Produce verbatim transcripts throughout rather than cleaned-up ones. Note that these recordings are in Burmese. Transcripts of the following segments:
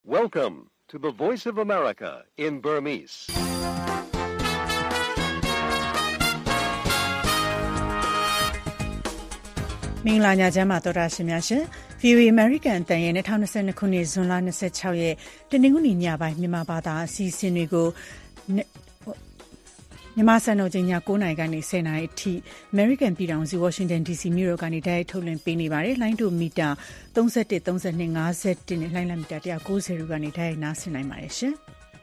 Welcome to the Voice of America in Burmese. ။မင်္ဂလာညချမ်းပါတော်တာရှင်များရှင် ဗီအိုအေ American အသံရဲ့၂၀၂၂ခုနှစ်ဇွန်လ၂၆ရက်တနင်္ဂနွေညပိုင်းမြန်မာဘာသာအစီအစဉ်တွေကိုမြန်မာစံတော်ချိန်ည၉နာရီကနေ၁၀နာရီအထိ American ပြည်ထောင်စု Washington ဒီ စီ မြို့တော်ကနေတိုက်ရိုက်ထုတ်လွှင့်ပေးနေပါတယ်။လိုင်းဒိုမီတာ၃၁ ၃၂ ၅၁နဲ့လိုင်းလမီတာ၁၉၀တို့ကနေတိုက်ရိုက်နားဆင်နိုင်ပါတယ်ရှင်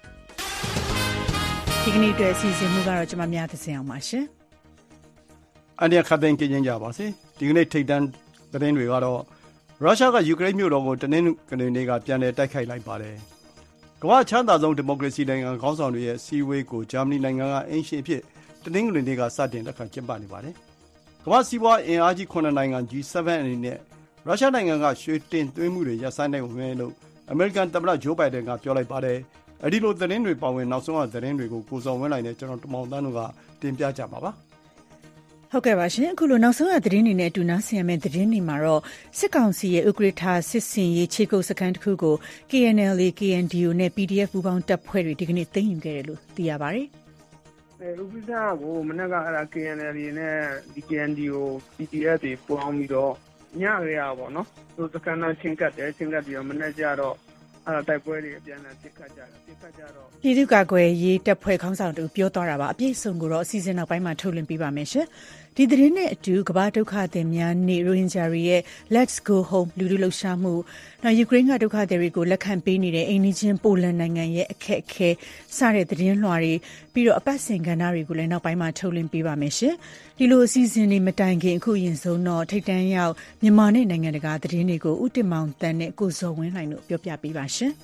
။ဒီကနေ့အတွက်အစီအစဉ်မှုကတော့ကျွန်မများသစင်အောင်ပါရှင်။အန်ဒီယာခတ်တဲ့ကြင်ကြပါစေ။ဒီကနေ့ထိပ်တန်းသတင်းတွေကတော့ရုရှားကယူကရိန်းမြို့တော်ကိုတနင်္ဂနွေနေ့ကပြန်လည်တိုက်ခိုက်လိုက်ပါတယ်။ကမ္ဘာ့ချမ်းသာဆုံးဒီမိုကရေစီနိုင်ငံခေါင်းဆောင်တွေရဲ့စီဝေးကိုဂျာမနီနိုင်ငံကအင်ရှင်ဖြစ်တနင်္ဂနွေနေ့ကစတင်လက်ခံကျင်းပနေပါတယ်။ကမ္ဘာ့စီးပွားအင်အားကြီးခုနှစ်နိုင်ငံ ဂျီ ဆဗန် အနေနဲ့ရုရှားနိုင်ငံကရွှေတင်သွင်းမှုတွေရပ်ဆိုင်းနိုင်မယ်လို့အမေရိကန်သမ္မတဂျိုးဘိုင်ဒန်ကပြောလိုက်ပါတယ်။အဲဒီလိုသတင်းတွေပါဝင်နောက်ဆုံးသတင်းတွေကိုကိုစောဝင်းလိုက်နဲ့ကျွန်တော်တမောင်တန်းတို့ကတင်ပြကြပါပါ။ဟုတ်ကဲ့ပါရှင်အခုလိုနောက်ဆုံးရသတင်းတွေနဲ့အတူနားဆင်ရမယ့်သတင်းတွေမှာတော့စစ်ကောင်စီရဲ့ဥက္ကဋ္ဌစစ်စင်ရေးခြေကုပ်စခန်းတစ်ခုကို ကေ အန် အယ် အေ ကေ အန် ဒီ အို နဲ့ ပီ ဒီ အက်ဖ် ပူးပေါင်းတပ်ဖွဲ့တွေဒီကနေ့သိမ်းယူခဲ့တယ်လို့သိရပါတယ်။အဲလူပိစာကိုမနေ့ကအဲ့ဒါ ကေ အန် အယ် အေ နဲ့ ဒီ ကေ အန် ဒီ အို ပီ ဒီ အက်ဖ် တွေပေါင်းပြီးတော့ညရရပါတော့။သူစခန်းနဲ့ချင်းကတ်တယ်ချင်းကတ်ပြီးတော့မနေ့ကျတော့အဲ့ဒါတိုက်ပွဲတွေအပြန်အလှန်ပြစ်ခတ်ကြတယ်ပြစ်ခတ်ကြတော့ပြည်သူ့ကာကွယ်ရေးတပ်ဖွဲ့ခေါင်းဆောင်တူပြောသွားတာပါအပြည့်စုံကိုတော့အစီအစဉ်နောက်ပိုင်းမှာထုတ်လွှင့်ပေးပါမယ်ရှင်ဒီသတင်းနဲ့အတူကမ္ဘာဒုက္ခသည်များနေ့ရိုဟင်ဂျာတွေရဲ့ Let's Go Home လူထုလှုပ်ရှားမှုနောက်ယူကရိန်းကဒုက္ခသည်တွေကိုလက်ခံပေးနေတဲ့အိမ်နီးချင်းပိုလန်နိုင်ငံရဲ့အခက်အခဲစတဲ့သတင်းလွှာတွေပြီးတော့အပတ်စဉ်ကဏ္ဍတွေကိုလည်းနောက်ပိုင်းမှာထုတ်လွှင့်ပေးပါမယ်ရှင်ဒီလိုအစီအစဉ်တွေမတိုင်ခင်အခုရင်ဆုံးတော့ထိတ်တန့်ရောက်မြန်မာနဲ့နိုင်ငံတကာသတင်းတွေကိုဥတင်မောင်တန်းနဲ့ကိုဇော်ဝင်းလှိုင်တို့ပြောပြပေးပါရှင်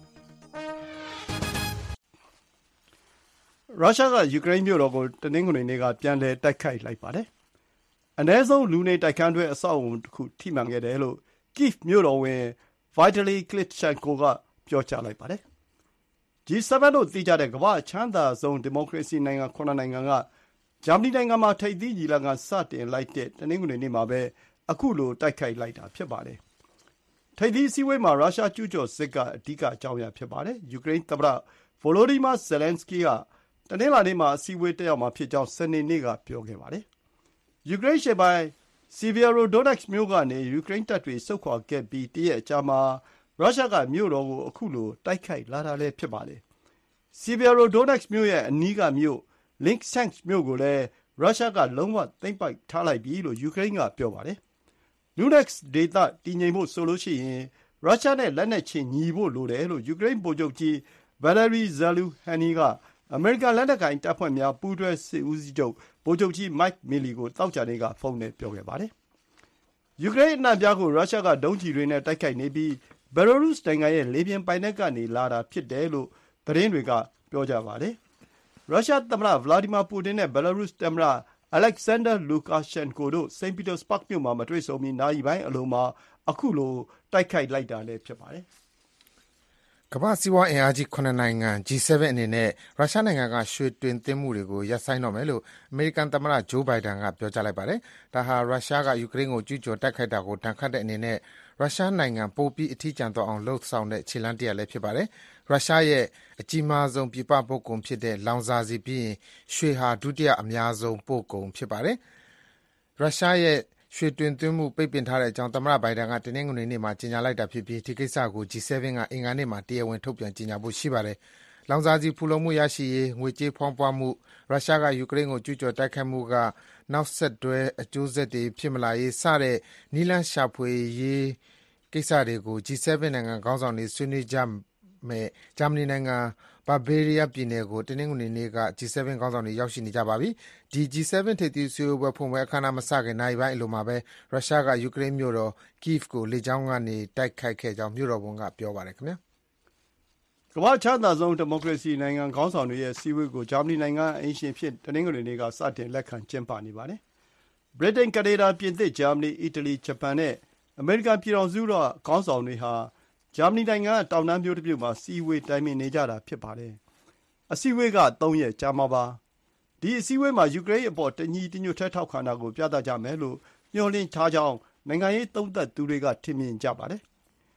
ရုရှားကယူကရိန်းမြို့တော်ကိုတနင်္ဂနွေနေ့ကပြန်လည်တိုက်ခိုက်လိုက်ပါတယ်။အနည်းဆုံးလူနေတိုက်ခန်းတွဲအဆောက်အအုံတစ်ခုထိမှန်ခဲ့တယ်လို့ Kyiv မြို့တော်ဝန် Vitali Klitschko ကပြောကြားလိုက်ပါတယ်။ ဂျီ ဆဗန် လို့သိကြတဲ့ကမ္ဘာ့ချမ်းသာဆုံးဒီမိုကရေစီနိုင်ငံခုနှစ်နိုင်ငံကဂျာမနီနိုင်ငံမှာထိပ်သီးညီလာခံစတင်လိုက်တဲ့တနင်္ဂနွေနေ့မှာပဲအခုလိုတိုက်ခိုက်လိုက်တာဖြစ်ပါတယ်။ထိပ်သီးအစည်းအဝေးမှာရုရှားကျူးကျော်စစ်ကအဓိကအကြောင်းအရာဖြစ်ပါတယ်။ယူကရိန်းသမ္မတ Volodymyr Zelensky ကတနင်္လာနေ့မှာအစည်းအဝေးတက်ရောက်မှာဖြစ်ကြောင်းစနေနေ့ကပြောခဲ့ပါတယ်။ယူကရိန်းရှေ့ပိုင်း Sievierodonetsk မြို့ကနေယူကရိန်းတပ်တွေဆုတ်ခွာခဲ့ပြီးတရက်အကြာမှာရုရှားကမြို့တော်ကိုအခုလိုတိုက်ခိုက်လာတာလည်းဖြစ်ပါတယ်။ Sievierodonetsk မြို့ရဲ့အနီးကမြို့ Lysychansk မြို့ကိုလည်းရုရှားကလုံးဝသိမ်းပိုက်ထားလိုက်ပြီလို့ယူကရိန်းကပြောပါတယ်။ Luhansk ဒေသတည်ငြိမ်ဖို့ဆိုလို့ရှိရင်ရုရှားနဲ့လက်နက်ချင်းညီဖို့လိုတယ်လို့ယူကရိန်းဗိုလ်ချုပ်ကြီး Valery Zaluzhnyi ကအမေရိကန်လက်နက်ကိုင်တပ်ဖွဲ့များပူးတွဲစစ်ဦးစီးချုပ်ဗိုလ်ချုပ်ကြီး Mike Milley ကိုသောကြာနေ့ကဖုန်းနဲ့ပြောခဲ့ပါတယ်။ယူကရိန်းအနှံ့အပြားကိုရုရှားကဒုံးကျည်တွေနဲ့တိုက်ခိုက်နေပြီးဘယ်လာရုစ်နိုင်ငံရဲ့လေပြင်ပိုင်နက်ကနေလာတာဖြစ်တယ်လို့သတင်းတွေကပြောကြပါတယ်။ရုရှားသမ္မတဗလာဒီမာပူတင်နဲ့ဘယ်လာရုစ်သမ္မတ Alexander Lukashenko တို့စိန့်ပီတာစဘာ့ဂ်မြို့မှာမတွေ့ဆုံမီနာရီပိုင်းအလိုမှာအခုလိုတိုက်ခိုက်လိုက်တာလည်းဖြစ်ပါတယ်။ကမ္ဘာ့စီးပွားအင်အားကြီးခုနှစ်နိုင်ငံ ဂျီ ဆဗန် အနေနဲ့ရုရှားနိုင်ငံကရွှေတင်သွင်းမှုတွေကိုရပ်ဆိုင်းတော့မယ်လို့အမေရိကန်သမ္မတဂျိုးဘိုင်ဒန်ကပြောကြားလိုက်ပါတယ်။ဒါဟာရုရှားကယူကရိန်းကိုကျူးကျော်တိုက်ခိုက်တာကိုဒဏ်ခတ်တဲ့အနေနဲ့ရုရှားနိုင်ငံပိုပြီးအထီးကျန်သွားအောင်လုပ်ဆောင်တဲ့ခြေလှမ်းတရပ်လည်းဖြစ်ပါတယ်။ရုရှားရဲ့အကြီးမားဆုံးပြည်ပပို့ကုန်ဖြစ်တဲ့လောင်စာဆီပြီးရင်ရွှေဟာဒုတိယအများဆုံးပို့ကုန်ဖြစ်ပါတယ်။ရုရှားရဲ့ရွှေတင်သွင်းမှုပိတ်ပင်ထားတဲ့အကြောင်းသမ္မတဘိုင်ဒန်ကတနင်္ဂနွေနေ့မှာကြေညာလိုက်တာဖြစ်ပြီးဒီကိစ္စကို ဂျီ ဆဗန် ကအင်္ဂါနေ့မှာတရားဝင်ထုတ်ပြန်ကြေညာဖို့ရှိပါတယ်။လောင်စာဆီဖူလုံမှုရရှိရေးငွေကြေးဖောင်းပွမှုရုရှားကယူကရိန်းကိုကျူးကျော်တိုက်ခိုက်မှုကနောက်ဆက်တွဲအကျိုးဆက်တွေဖြစ်မလာရေးစတဲ့နည်းလမ်းရှာဖွေရေးကိစ္စတွေကို ဂျီ ဆဗန် နိုင်ငံခေါင်းဆောင်တွေဆွေးနွေးကြမယ့်ဂျာမနီနိုင်ငံဘာဗေးရီးယားပြည်နယ်ကိုတနင်္ဂနွေနေ့က ဂျီ ဆဗန် ခေါင်းဆောင်တွေရောက်ရှိနေကြပါပြီ။ဒီ ဂျီ ဆဗန် ထိပ်သီးစည်းဝေးပွဲဖွင့်ပွဲအခမ်းအနားမစခင်နာရီပိုင်းအလိုမှာပဲရုရှားကယူကရိန်းမြို့တော် Kyiv ကိုလေကြောင်းကနေတိုက်ခိုက်ခဲ့ကြောင်းမြို့တော်ဝန်ကပြောပါတယ်ခင်ဗျာ။ကမ္ဘာ့ချမ်းသာဆုံးဒီမိုကရေစီနိုင်ငံခေါင်းဆောင်တွေရဲ့စည်းဝေးကိုဂျာမနီနိုင်ငံအင်ရှင်ဖြစ်တနင်္ဂနွေနေ့ကစတင်လက်ခံကျင်းပနေပါတယ်။ဗြိတိန်၊ကနေဒါ၊ပြင်သစ်၊ဂျာမနီ၊အီတလီ၊ဂျပန်နဲ့အမေရိကန်ပြည်ထောင်စုတို့ခေါင်းဆောင်တွေဟာဂျာမနီနိုင်ငံကတောင်တန်းမြို့တစ်မြို့မှာစည်းဝေးတိုင်ပင်နေကြတာဖြစ်ပါတယ်။အစည်းအဝေးကသုံးရက်ကြာမှာပါ။ဒီအစည်းအဝေးမှာယူကရိန်းအပေါ်တညီတညွတ်တည်းထောက်ခံတာကိုပြသကြမယ်လို့မျှော်လင့်ထားကြောင်းနိုင်ငံရေးသုံးသပ်သူတွေကထင်မြင်ကြပါတယ်။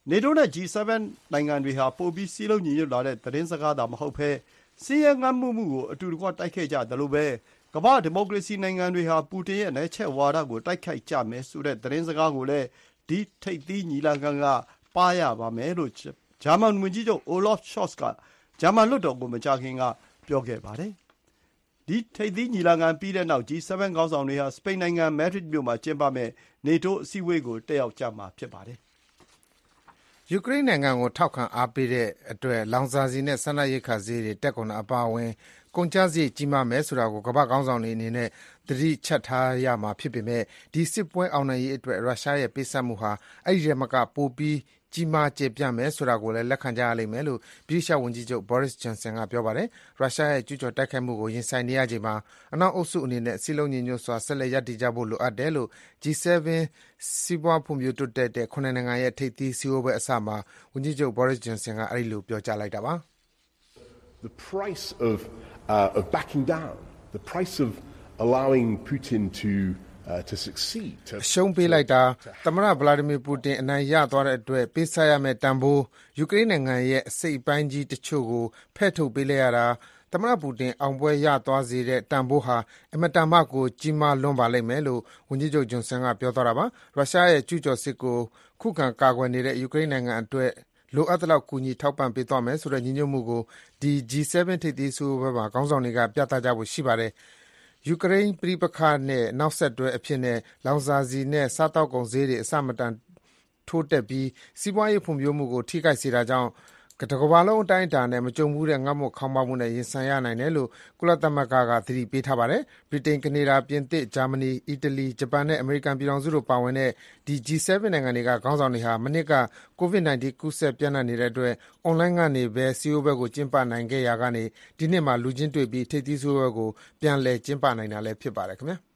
နေတိုးနဲ့ ဂျီ seven နိုင်ငံတွေဟာပိုပြီးစည်းလုံးညီညွတ်လာတဲ့သတင်းစကားသာမဟုတ်ဘဲဆင်းရဲငတ်မွတ်မှုကိုအတူတကွတိုက်ခိုက်ကြသလိုပဲကမ္ဘာ့ဒီမိုကရေစီနိုင်ငံတွေဟာပူတင်ရဲ့နယ်ချက်ဝါဒကိုတိုက်ခိုက်ကြမယ်ဆိုတဲ့သတင်းစကားကိုလည်းဒီထိပ်သီးညီလာခံကပါရပါမယ်လို့ဂျာမန်ဝန်ကြီးချုပ် Olaf Scholz ကဂျာမန်လွှတ်တော်ကိုမကြာခင်ကပြောခဲ့ပါတယ်။ဒီထိပ်သီးညီလာခံပြီးတဲ့နောက် ဂျီ seven ခေါင်းဆောင်တွေဟာစပိန်နိုင်ငံမက်ဒရစ်မြို့မှာကျင်းပမယ့်နေတိုးအစည်းအဝေးကိုတက်ရောက်ကြမှာဖြစ်ပါတယ်။ယူကရိန်းနိုင်ငံကိုထောက်ခံအားပေးတဲ့အတွက်လောင်စာဆီနဲ့စားနပ်ရိက္ခာဈေးတွေတက်ကုန်တာအပါအဝင်ကုန်ကျစရိတ်ကြီးမားမယ်ဆိုတာကိုကမ္ဘာ့ခေါင်းဆောင်တွေအနေနဲ့သတိချက်ထားရမှာဖြစ်ပေမဲ့ဒီစစ်ပွဲအောင်နိုင်ရေးအတွက်ရုရှားရဲ့ပေးဆပ်မှုဟာအဲ့ဒီထဲမှာကပိုပြီးကြီးမားကျယ်ပြန့်မယ်ဆိုတာကိုလည်းလက်ခံကြရလိမ့်မယ်လို့ဗြိတိရှဝန်ကြီးချုပ် Boris Johnson ကပြောပါတယ်။ရုရှားရဲ့ကျူးကျော်တိုက်ခိုက်မှုကိုရင်ဆိုင်နေရချိန်မှာအနောက်အုပ်စုအနေနဲ့စည်းလုံးညီညွတ်စွာဆက်လက်ရပ်တည်ကြဖို့လိုအပ်တယ်လို့ ဂျီ seven စီးပွားဖွံ့ဖြိုးတိုးတက်တဲ့ခုနှစ်နိုင်ငံရဲ့ထိပ်သီးစည်းဝေးပွဲအစမှာဝန်ကြီးချုပ် Boris Johnson ကအဲ့ဒီလိုပြောကြားလိုက်တာပါ။ The price of uh, of backing down, the price of allowing Putin to Uh, to succeed အရှုံးပေးလိုက်တာသမ္မတဗလာဒီမီပူတင်အနိုင်ရသွားတဲ့အတွက်ပေးဆပ်ရမယ့်တန်ဖိုးယူကရိန်းနိုင်ငံရဲ့အစိတ်အပိုင်းကြီးတချို့ကိုဖဲ့ထုတ်ပေးလိုက်ရတာသမ္မတပူတင်အောင်ပွဲရသွားစေတဲ့တန်ဖိုးဟာအမတန်မှကိုကြီးမားလွန်းပါလိမ့်မယ်လို့ဝန်ကြီးချုပ်ဂျွန်ဆန်ကပြောသွားတာပါရုရှားရဲ့ကျူးကျော်စစ်ကိုခုခံကာကွယ်နေတဲ့ယူကရိန်းနိုင်ငံအတွက်လိုအပ်သလောက်ကူညီထောက်ပံ့ပေးသွားမယ်ဆိုတဲ့ညီညွတ်မှုကိုဒီ ဂျီ seven ထိပ်သီးဆွေးနွေးပွဲမှာခေါင်းဆောင်တွေကပြသကြဖို့ရှိပါတယ်ယူကရိန်းပဋိပက္ခနဲ့နောက်ဆက်တွဲအဖြစ်နဲ့လောင်စာဆီနဲ့စားသောက်ကုန်ဈေးတွေအဆမတန်ထိုးတက်ပြီးစီးပွားရေးဖွံ့ဖြိုးမှုကိုထိခိုက်စေတာကြောင့်တကမ္ဘာလုံးအတိုင်းအတာနဲ့မကြုံဘူးတဲ့ငတ်မွတ်ခေါင်းပါးမှုနဲ့ရင်ဆိုင်ရနိုင်တယ်လို့ကုလသမဂ္ဂကသတိပေးထားပါတယ်။ဗြိတိန်၊ကနေဒါ၊ပြင်သစ်၊ဂျာမနီ၊အီတလီ၊ဂျပန်နဲ့အမေရိကန်ပြည်ထောင်စုတို့ပါဝင်တဲ့ဒီ ဂျီ seven နိုင်ငံတွေကခေါင်းဆောင်တွေဟာမနှစ်က ကိုဗစ် nineteen ကူးစက်ပျံ့နှံ့နေတဲ့အတွက်အွန်လိုင်းကနေပဲစည်းဝေးပွဲကိုကျင်းပနိုင်ခဲ့ရာကနေဒီနှစ်မှာလူချင်းတွေ့ပြီးထိပ်သီးစည်းဝေးပွဲကိုပြန်လည်ကျင်းပနိုင်တာလည်းဖြစ်ပါတယ်ခင်ဗျာ။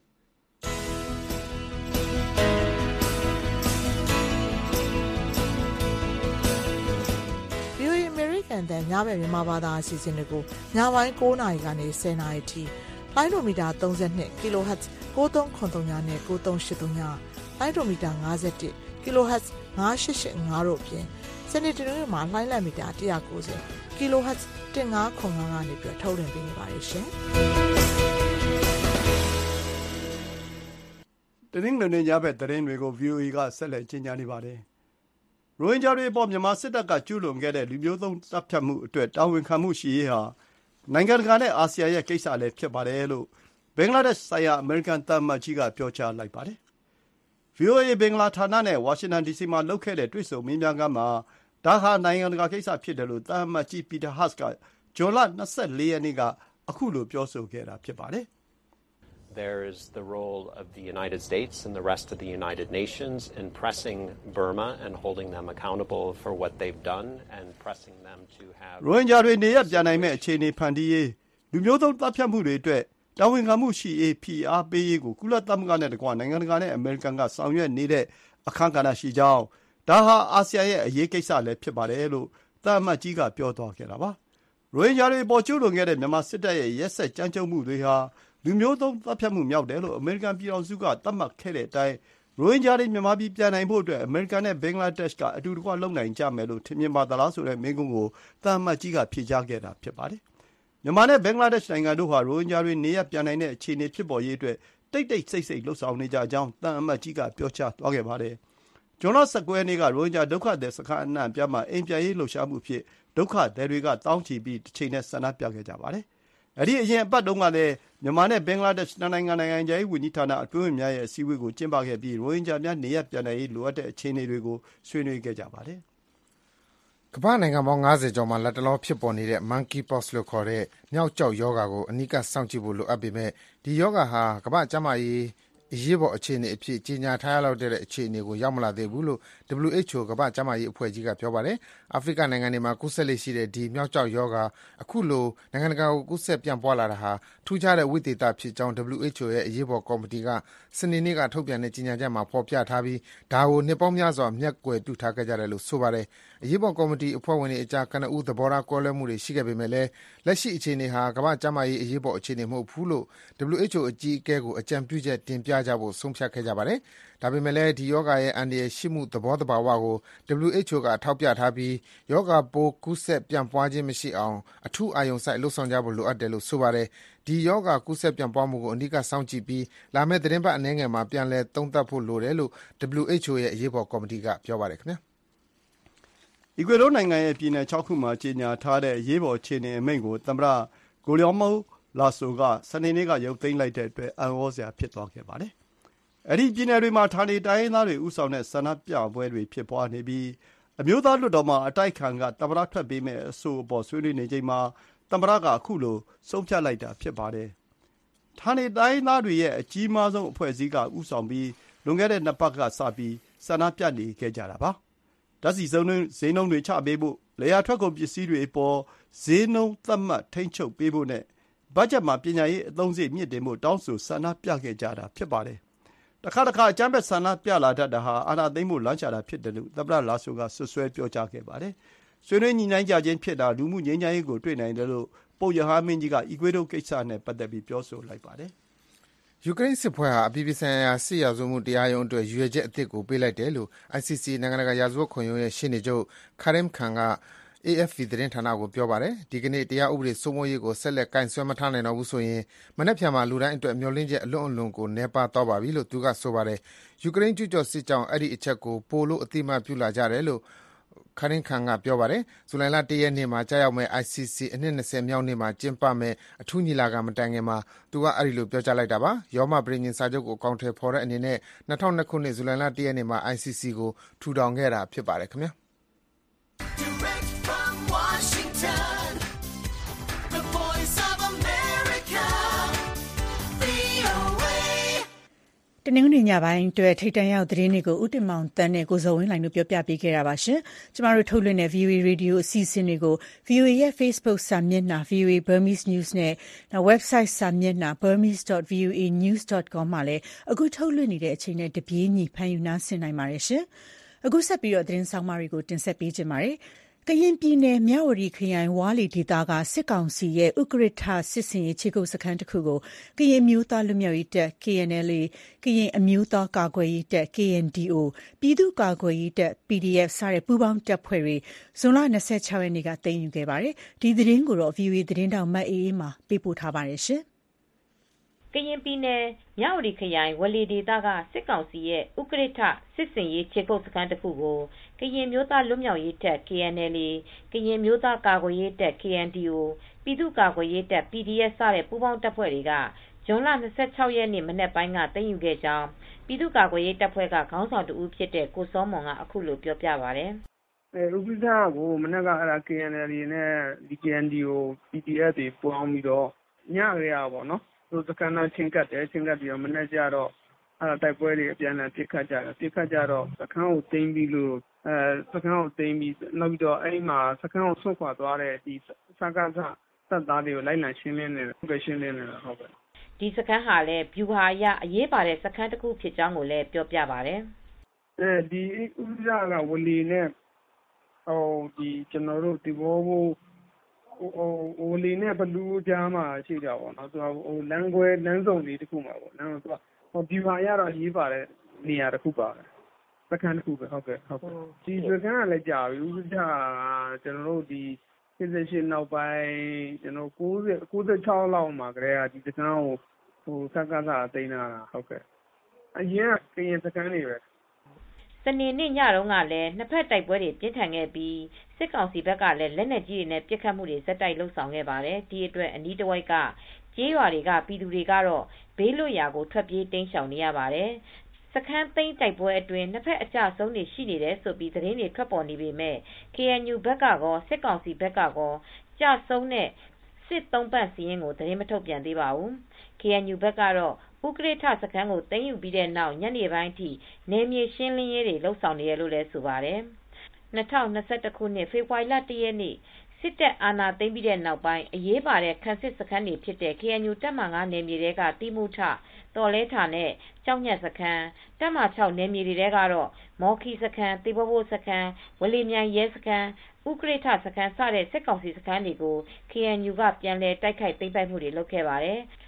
And then ညဘက်မြန်မာဘာသာအစီအစဉ်တွေကိုညပိုင်း၉နာရီကနေ၁၀နာရီထိလိုင်းဒိုမီတာthirty-two ကီလိုဟတ်ဇ်၉၃၇၃ညနဲ့၉၃၈၃ညလိုင်းဒိုမီတာfifty-oneကီလိုဟတ်ဇ်၅၈၈၅တို့အပြင်စနေတနင်္ဂနွေမှာလိုင်းလံမီတာone ninetyကီလိုဟတ်ဇ်one five zero fiveကနေပြီးထုတ်လွှင့်ပေးနေပါတယ်ရှင်။တနင်္ဂနွေနေ့ညဘက်သတင်းတွေကို ဗွီအိုအေ ကဆက်လက်ကြေညာနေပါတယ်။ရိုဟင်ဂျာတွေအပေါ်မြန်မာစစ်တပ်ကကျူးလွန်ခဲ့တဲ့လူမျိုးတုံးသတ်ဖြတ်မှုအတွက်တာဝန်ခံမှုရှိရေးဟာနိုင်ငံတကာနဲ့အာဆီယံရဲ့ကိစ္စလည်းဖြစ်ပါတယ်လို့ဘင်္ဂလားဒေ့ရှ်ဆိုင်ရာအမေရိကန်သံအမတ်ကြီးကပြောကြားလိုက်ပါတယ်။ ဗွီအိုအေ ဘင်္ဂလားဌာနနဲ့ဝါရှင်တန်ဒီစီမှာလုပ်ခဲ့တဲ့တွေ့ဆုံမေးမြန်းခန်းမှာဒါဟာနိုင်ငံတကာကိစ္စဖြစ်တယ်လို့သံအမတ်ကြီး Peter Hart ကဇွန်လ၂၄ရက်နေ့ကအခုလိုပြောဆိုခဲ့တာဖြစ်ပါတယ်။ There is the role of the United States and the rest of the United Nations in pressing Burma and holding them accountable for what they've done and pressing them to have ရိုဟင်ဂျာတွေနေရပြန်နိုင်မဲ့အခြေအနေဖန်တီးရေးလူမျိုးတုံးတပ်ဖြတ်မှုတွေအတွက်တာဝန်ခံမှုရှိရေးဖိအားပေးရေးကိုကုလသမဂ္ဂနဲ့တကွနိုင်ငံတကာနဲ့အမေရိကန်ကဆောင်ရွက်နေတဲ့အခမ်းကဏ္ဍရှိကြောင်းဒါဟာအာဆီယံရဲ့အရေးကိစ္စလည်းဖြစ်ပါတယ်လို့သံအမတ်ကြီးကပြောသွားခဲ့တာပါ။ရိုဟင်ဂျာတွေပေါ်ကျူးလွန်ခဲ့တဲ့မြန်မာစစ်တပ်ရဲ့ရက်စက်ကြမ်းကြုတ်မှုတွေဟာလူမျိုးတုံးသတ်ဖြတ်မှုမြောက်တယ်လို့အမေရိကန်ပြည်ထောင်စုကသတ်မှတ်ခဲ့တဲ့အတိုင်းရိုဟင်ဂျာတွေမြန်မာပြည်ပြန်နိုင်ဖို့အတွက်အမေရိကန်နဲ့ဘင်္ဂလားဒေ့ရှ်ကအတူတကွလုပ်နိုင်ကြမယ်လို့ထင်မြင်ပါသလားဆိုတဲ့မေးခွန်းကိုသံအမတ်ကြီးကဖြေကြားခဲ့တာဖြစ်ပါတယ်။မြန်မာနဲ့ဘင်္ဂလားဒေ့ရှ်နိုင်ငံတို့ဟာရိုဟင်ဂျာတွေနေရပ်ပြန်နိုင်တဲ့အခြေအနေဖြစ်ပေါ်ရေးအတွက်တိတ်တိတ်ဆိတ်ဆိတ်လှုပ်ဆောင်နေကြကြောင်းသံအမတ်ကြီးကပြောကြားသွားခဲ့ပါတယ်။ဇွန်လ၁၉ရက်နေ့ကရိုဟင်ဂျာဒုက္ခသည်စခန်းအနှံ့အပြားမှာအိမ်ပြန်ရေးလှုပ်ရှားမှုဖြစ်ဒုက္ခသည်တွေကတောင်းချီပြီးတစ်ချိန်နဲ့ဆန္ဒပြခဲ့ကြပါတယ်။အဲဒီအရင်အပတ်တုန်းကလည်းမြန်မာနဲ့ဘင်္ဂလားဒေ့ရှ်နိုင်ငံနိုင်ငံခြားရေးဝန်ကြီးဌာနအတွင်းဝင်များရဲ့အစည်းအဝေးကိုကျင်းပခဲ့ပြီးရိုဟင်ဂျာများနေရပ်ပြန်နိုင်ရေးလိုအပ်တဲ့အခြေအနေတွေကိုဆွေးနွေးခဲ့ကြပါတယ်။ကမ္ဘာနိုင်ငံပေါင်း၅၀ကျော်မှာလတ်တလောဖြစ်ပေါ်နေတဲ့ Monkeypox လို့ခေါ်တဲ့မျောက်ကျောက်ရောဂါကိုအနီးကပ်စောင့်ကြည့်ဖို့လိုအပ်ပေမဲ့ဒီရောဂါဟာကမ္ဘာ့ကျန်းမာရေးအရေးပေါ်အခြေအနေအဖြစ်ကြေညာထားရလောက်တဲ့အခြေအနေကိုရောက်မလာသေးဘူးလို့ ဒဗ္ဗလျူ အိတ်ချ်အို ကမ္ဘာ့ကျန်းမာရေးအဖွဲ့ကြီးကပြောပါတယ်။အာဖရိကနိုင်ငံတွေမှာကူးစက်လေ့ရှိတဲ့ဒီမျောက်ကျောက်ရောဂါအခုလိုနိုင်ငံတကာကိုကူးစက်ပြန့်ပွားလာတာဟာထူးခြားတဲ့ဝိသေသဖြစ်ကြောင်း ဒဗ္ဗလျူ အိတ်ချ်အို ရဲ့အရေးပေါ်ကော်မတီကစနေနေ့ကထုတ်ပြန်တဲ့ကြေညာချက်မှာဖော်ပြထားပြီးဒါကိုနှစ်ပေါင်းများစွာမျက်ကွယ်ပြုထားခဲ့ကြတယ်လို့ဆိုပါတယ်။အရေးပေါ်ကော်မတီအဖွဲ့ဝင်တွေအကြားကနဦးသဘောထားကွဲလွဲမှုတွေရှိခဲ့ပေမဲ့လည်းလက်ရှိအခြေအနေဟာကမ္ဘာ့ကျန်းမာရေးအရေးပေါ်အခြေအနေမဟုတ်ဘူးလို့ ဒဗ္ဗလျူ အိတ်ချ်အို အကြီးအကဲကိုအကြံပြုချက်တင်ပြကြဖို့ဆုံးဖြတ်ခဲ့ကြပါတယ်။ဒါပေမဲ့လည်းဒီယောဂရဲ့အန္တရာယ်ရှိမှုသဘောတဘာဝကို ဒဘလျူ အိတ်ချ်အို ကထောက်ပြထားပြီးယောဂပိုးကူးစက်ပြန့်ပွားခြင်းမရှိအောင်အထူးအာရုံစိုက်လှုပ်ဆောင်ကြဖို့လိုအပ်တယ်လို့ဆိုပါတယ်။ဒီယောဂကူးစက်ပြန့်ပွားမှုကိုအနီးကစောင့်ကြည့်ပြီးလာမယ့်သီတင်းပတ်အနည်းငယ်မှာပြန်လည်သုံးသပ်ဖို့လိုတယ်လို့ ဒဘလျူ အိတ်ချ်အို ရဲ့အရေးပေါ်ကော်မတီကပြောပါတယ်ခင်ဗျာ။အီကွေဒေါနိုင်ငံရဲ့ပြည်နယ်ခြောက်ခုမှာကြေညာထားတဲ့အရေးပေါ်အခြေအနေအမိန့်ကိုသမ္မတဂိုလျောမိုလာဆိုကစနေနေ့ကရုပ်သိမ်းလိုက်တဲ့အတွက်အံ့ဩစရာဖြစ်သွားခဲ့ပါတယ်။အဲဒီပြည်နယ်တွေမှာဌာနေတိုင်းရင်းသားတွေဦးဆောင်တဲ့ဆန္ဒပြပွဲတွေဖြစ်ပွားနေပြီးအမျိုးသားလွှတ်တော်မှာအတိုက်အခံကသမ္မတထွက်ပေးမယ့်အဆိုအပေါ်ဆွေးနွေးနေချိန်မှာသမ္မတကအခုလိုဆုံးဖြတ်လိုက်တာဖြစ်ပါတယ်။ဌာနေတိုင်းရင်းသားတွေရဲ့အကြီးမားဆုံးအဖွဲ့အစည်းကဦးဆောင်ပြီးလွန်ခဲ့တဲ့နှစ်ပတ်ကစပြီးဆန္ဒပြနေခဲ့ကြတာပါ။ဓာတ်ဆီဈေးနှုန်းတွေချပေးဖို့လယ်ယာထွက်ကုန်ပစ္စည်းတွေအပေါ်ဈေးနှုန်းသတ်မှတ်ထိန်းချုပ်ပေးဖို့နဲ့ဘတ်ဂျက်မှာပညာရေးအသုံးစရိတ်မြင့်တင်ဖို့တောင်းဆိုဆန္ဒပြခဲ့ကြတာဖြစ်ပါတယ်။တခါတခါအကြမ်းဖက်ဆန္ဒပြလာတတ်တာဟာအာဏာသိမ်းဖို့လမ်းရှာတာဖြစ်တယ်လို့သမ္မတလာဆိုကဆွဆွဲပြောကြားခဲ့ပါတယ်။ဆွေးနွေးညှိနှိုင်းကြခြင်းဖြစ်တာလူမှုငြိမ်းချမ်းရေးကိုတွေ့နိုင်တယ်လို့ပုပ်ရဟန်းမင်းကြီးကအီကွေဒိုကိစ္စနဲ့ပတ်သက်ပြီးပြောဆိုလိုက်ပါတယ်။ယူကရိန်းစစ်ပွဲဟာအပြည်ပြည်ဆိုင်ရာစစ်ရာဇဝတ်မှုတရားရုံးအတွက်ရည်ရွယ်ချက်အသစ်ကိုပေးလိုက်တယ်လို့ အိုင် စီ စီ နိုင်ငံတကာရာဇဝတ်ခုံရုံးရဲ့ရှေ့နေချုပ် Karim Khan က အေ အက်ဖ် ပီ သတင်းဌာနကိုပြောပါတယ်။ဒီကနေ့တရားဥပဒေစိုးမိုးရေးကိုဆက်လက်ကိုင်စွဲမထားနိုင်တော့ဘူးဆိုရင်မနက်ဖြန်မှာလူတိုင်းအတွက်မျှော်လင့်ချက်အလွန်အလွန်ကိုနည်းပါးသွားပါပြီလို့သူကဆိုပါတယ်။ယူကရိန်းကျူးကျော်စစ်ကြောင့်အဲဒီအချက်ကိုပိုလို့အတိအမှတ်ပြုလာကြတယ်လို့Karim Khan ကပြောပါတယ်။ဇူလိုင်လတစ်ရက်နေ့မှာကြာရောက်မယ့် အိုင် စီ စီ အနှစ်၂၀မြောက်နေ့မှာကျင်းပမယ့်အထူးညီလာခံမတိုင်ခင်မှာသူကအဲဒီလိုပြောကြားလိုက်တာပါ။ရောမပဋိညာဉ်စာချုပ်ကိုအကောင်အထည်ဖော်တဲ့အနေနဲ့၂၀၀၂ခုနှစ်ဇူလိုင်လတစ်ရက်နေ့မှာ အိုင် စီ စီ ကိုထူထောင်ခဲ့တာဖြစ်ပါတယ်ခင်ဗျာ။တနင်္ဂနွေညပိုင်းအတွက်ထိပ်တန်းရောက်သတင်းတွေကိုဦးတင်မောင်တန်းနဲ့ကိုဇော်ဝင်းလှိုင်တို့ပြောပြပေးခဲ့တာပါရှင်။ကျမတို့ထုတ်လွှင့်တဲ့ ဗွီအိုအေ Radio အစီအစဉ်တွေကို ဗွီအိုအေ ရဲ့ Facebook စာမျက်နှာ ဗွီအိုအေ Burmese News နဲ့ website စာမျက်နှာ burmese dot v o a news dot com မှာလည်းအခုထုတ်လွှင့်နေတဲ့အချိန်နဲ့တပြေးညီဖန်ယူနားဆင်နိုင်ပါတယ်ရှင်။အခုဆက်ပြီးတော့သတင်းဆောင်မတွေကိုတင်ဆက်ပေးကြပါမယ်။ကရင်ပြည်နယ်မြဝတီခရိုင်ဝါးလီဒေသကစစ်ကောင်စီရဲ့ဥကရထစစ်စင်ရေးခြေကုပ်စခန်းတစ်ခုကိုကရင်မျိုးသားလူမျိုးရေးတပ် K N L A ကရင်အမျိုးသားကာကွယ်ရေးတပ် K N D O ပြည်သူ့ကာကွယ်ရေးတပ် P D F စတဲ့ပူးပေါင်းတပ်ဖွဲ့တွေဇွန်လ၂၆ရက်နေ့ကသိမ်းယူခဲ့ပါတယ်။ဒီသတင်းကိုတော့ ဗွီအိုအေသတင်းတောက်မတ်အေးအေးမှာပေးပို့ထားပါတယ်ရှင်။ကရင်ပြည်နယ်မြဝတီခရိုင်ဝလီဒေသကစစ်ကောင်စီရဲ့ဥကရထစစ်စင်ရေးခြေကုပ်စခန်းတစ်ခုကိုကရင်မျိုးသားလွတ်မြောက်ရေးတပ် K N L A ကရင်မျိုးသားကာကွယ်ရေးတပ် K N D O ပြည်သူ့ကာကွယ်ရေးတပ် P D F စတဲ့ပူးပေါင်းတပ်ဖွဲ့တွေကဇွန်လ၂၆ရက်နေ့မနက်ပိုင်းကသိမ်းယူခဲ့ကြောင်းပြည်သူ့ကာကွယ်ရေးတပ်ဖွဲ့ကခေါင်းဆောင်တဦးဖြစ်တဲ့ကိုစောမွန်ကအခုလိုပြောပြပါတယ်။အဲဥပဒေကိုမနက်ကအဲ့ဒါ K N L A နဲ့ K N D O P D F တွေပေါင်းပြီးတော့ညရရပါတော့သူစကန်နာချင်းကတ်တယ်ချင်းကတ်ပြီးတော့မနေ့ကျတော့အဲ့တိုက်ပွဲတွေအပြန်အလှန်ပြစ်ခတ်ကြတယ်ပြစ်ခတ်ကြတော့စခန်းကိုသိမ်းပြီးလို့အဲစခန်းကိုသိမ်းပြီးနောက်ပြီးတော့အဲ့မှာစခန်းကိုဆွတ်ခွာသွားတဲ့ဒီစကားစသက်သားတွေကိုလိုက်လံရှင်းလင်းနေတယ်ဟုတ်ကဲ့ရှင်းလင်းနေတာဟုတ်ကဲ့ဒီစခန်းဟာလည်းဗျူဟာရအရေးပါတဲ့စခန်းတစ်ခုဖြစ်ကြောင်းကိုလည်းပြောပြပါတယ်အဲဒီဥပဒေကဝလီနဲ့ဟိုဒီကျွန်တော်တို့ဒီဘောဘိုဟိုဟိုလီနဲ့ဘလူးကြားမှာရှိကြပါတော့သူကဟိုလမ်းခွဲလမ်းစုံလေးတစ်ခုမှာပေါ့နော်သူကဟိုဒီပါရတော့ရေးပါတဲ့နေရာတစ်ခုပါပဲစခန်းတစ်ခုပဲဟုတ်ကဲ့ဟုတ်ကဲ့ဒီစခန်းကလည်းကြာပြီဥပဒေကကျွန်တော်တို့ဒီစစ်စစ်ရှင်းနောက်ပိုင်းကျွန်တော်၉၀ ၉၆လောက်မှာကလေးကဒီစခန်းကိုဟိုစကားစားသိမ်းတာဟုတ်ကဲ့အရင်ကရင်စခန်းတွေပဲစနေနေ့ညတုန်းကလည်းနှစ်ဖက်တိုက်ပွဲတွေပြင်းထန်ခဲ့ပြီးစစ်ကောင်စီဘက်ကလည်းလက်နက်ကြီးတွေနဲ့ပစ်ခတ်မှုတွေဇက်တိုက်လှုပ်ဆောင်ခဲ့ပါတယ်။ဒီအတွက်အနီးတစ်ဝိုက်ကကျေးရွာတွေကပြည်သူတွေကတော့ဘေးလွတ်ရာကိုထွက်ပြေးတိမ်းရှောင်နေရပါတယ်။စခန်းသိမ်းတိုက်ပွဲအတွင်းနှစ်ဖက်အကြဆုံးတွေရှိနေတယ်ဆိုပြီးသတင်းတွေထွက်ပေါ်နေပေမဲ့ K N U ဘက်ကကောစစ်ကောင်စီဘက်ကကောကြဆုံးတဲ့စစ်သုံးပတ်စီရင်ကိုသတင်းမထုတ်ပြန်သေးပါဘူး။ K N U ဘက်ကတော့ဥကရထစခန်းကိုသိမ်းယူပြီးတဲ့နောက်ညနေပိုင်းထိနယ်မြေရှင်းလင်းရေးတွေလှုပ်ဆောင်နေရလို့လည်းဆိုပါတယ်။၂၀၂၁ခုနှစ်ဖေဖော်ဝါရီလတစ်ရက်နေ့စစ်တပ်အာဏာသိမ်းပြီးတဲ့နောက်ပိုင်းအရေးပါတဲ့ခန်းစစ်စခန်းတွေဖြစ်တဲ့ K N U တပ်မဟာ၅နယ်မြေတွေကတိမုထတော်လဲထာနဲ့ကြောက်ညက်စခန်းတပ်မဟာ၆နယ်မြေတွေကတော့မော်ခီစခန်းတေဘဘိုစခန်းဝလီမြိုင်ရဲစခန်းဥကရထစခန်းစတဲ့စစ်ကောင်စီစခန်းတွေကို K N U ကပြန်လည်တိုက်ခိုက်သိမ်းပိုက်မှုတွေလုပ်ခဲ့ပါတယ်။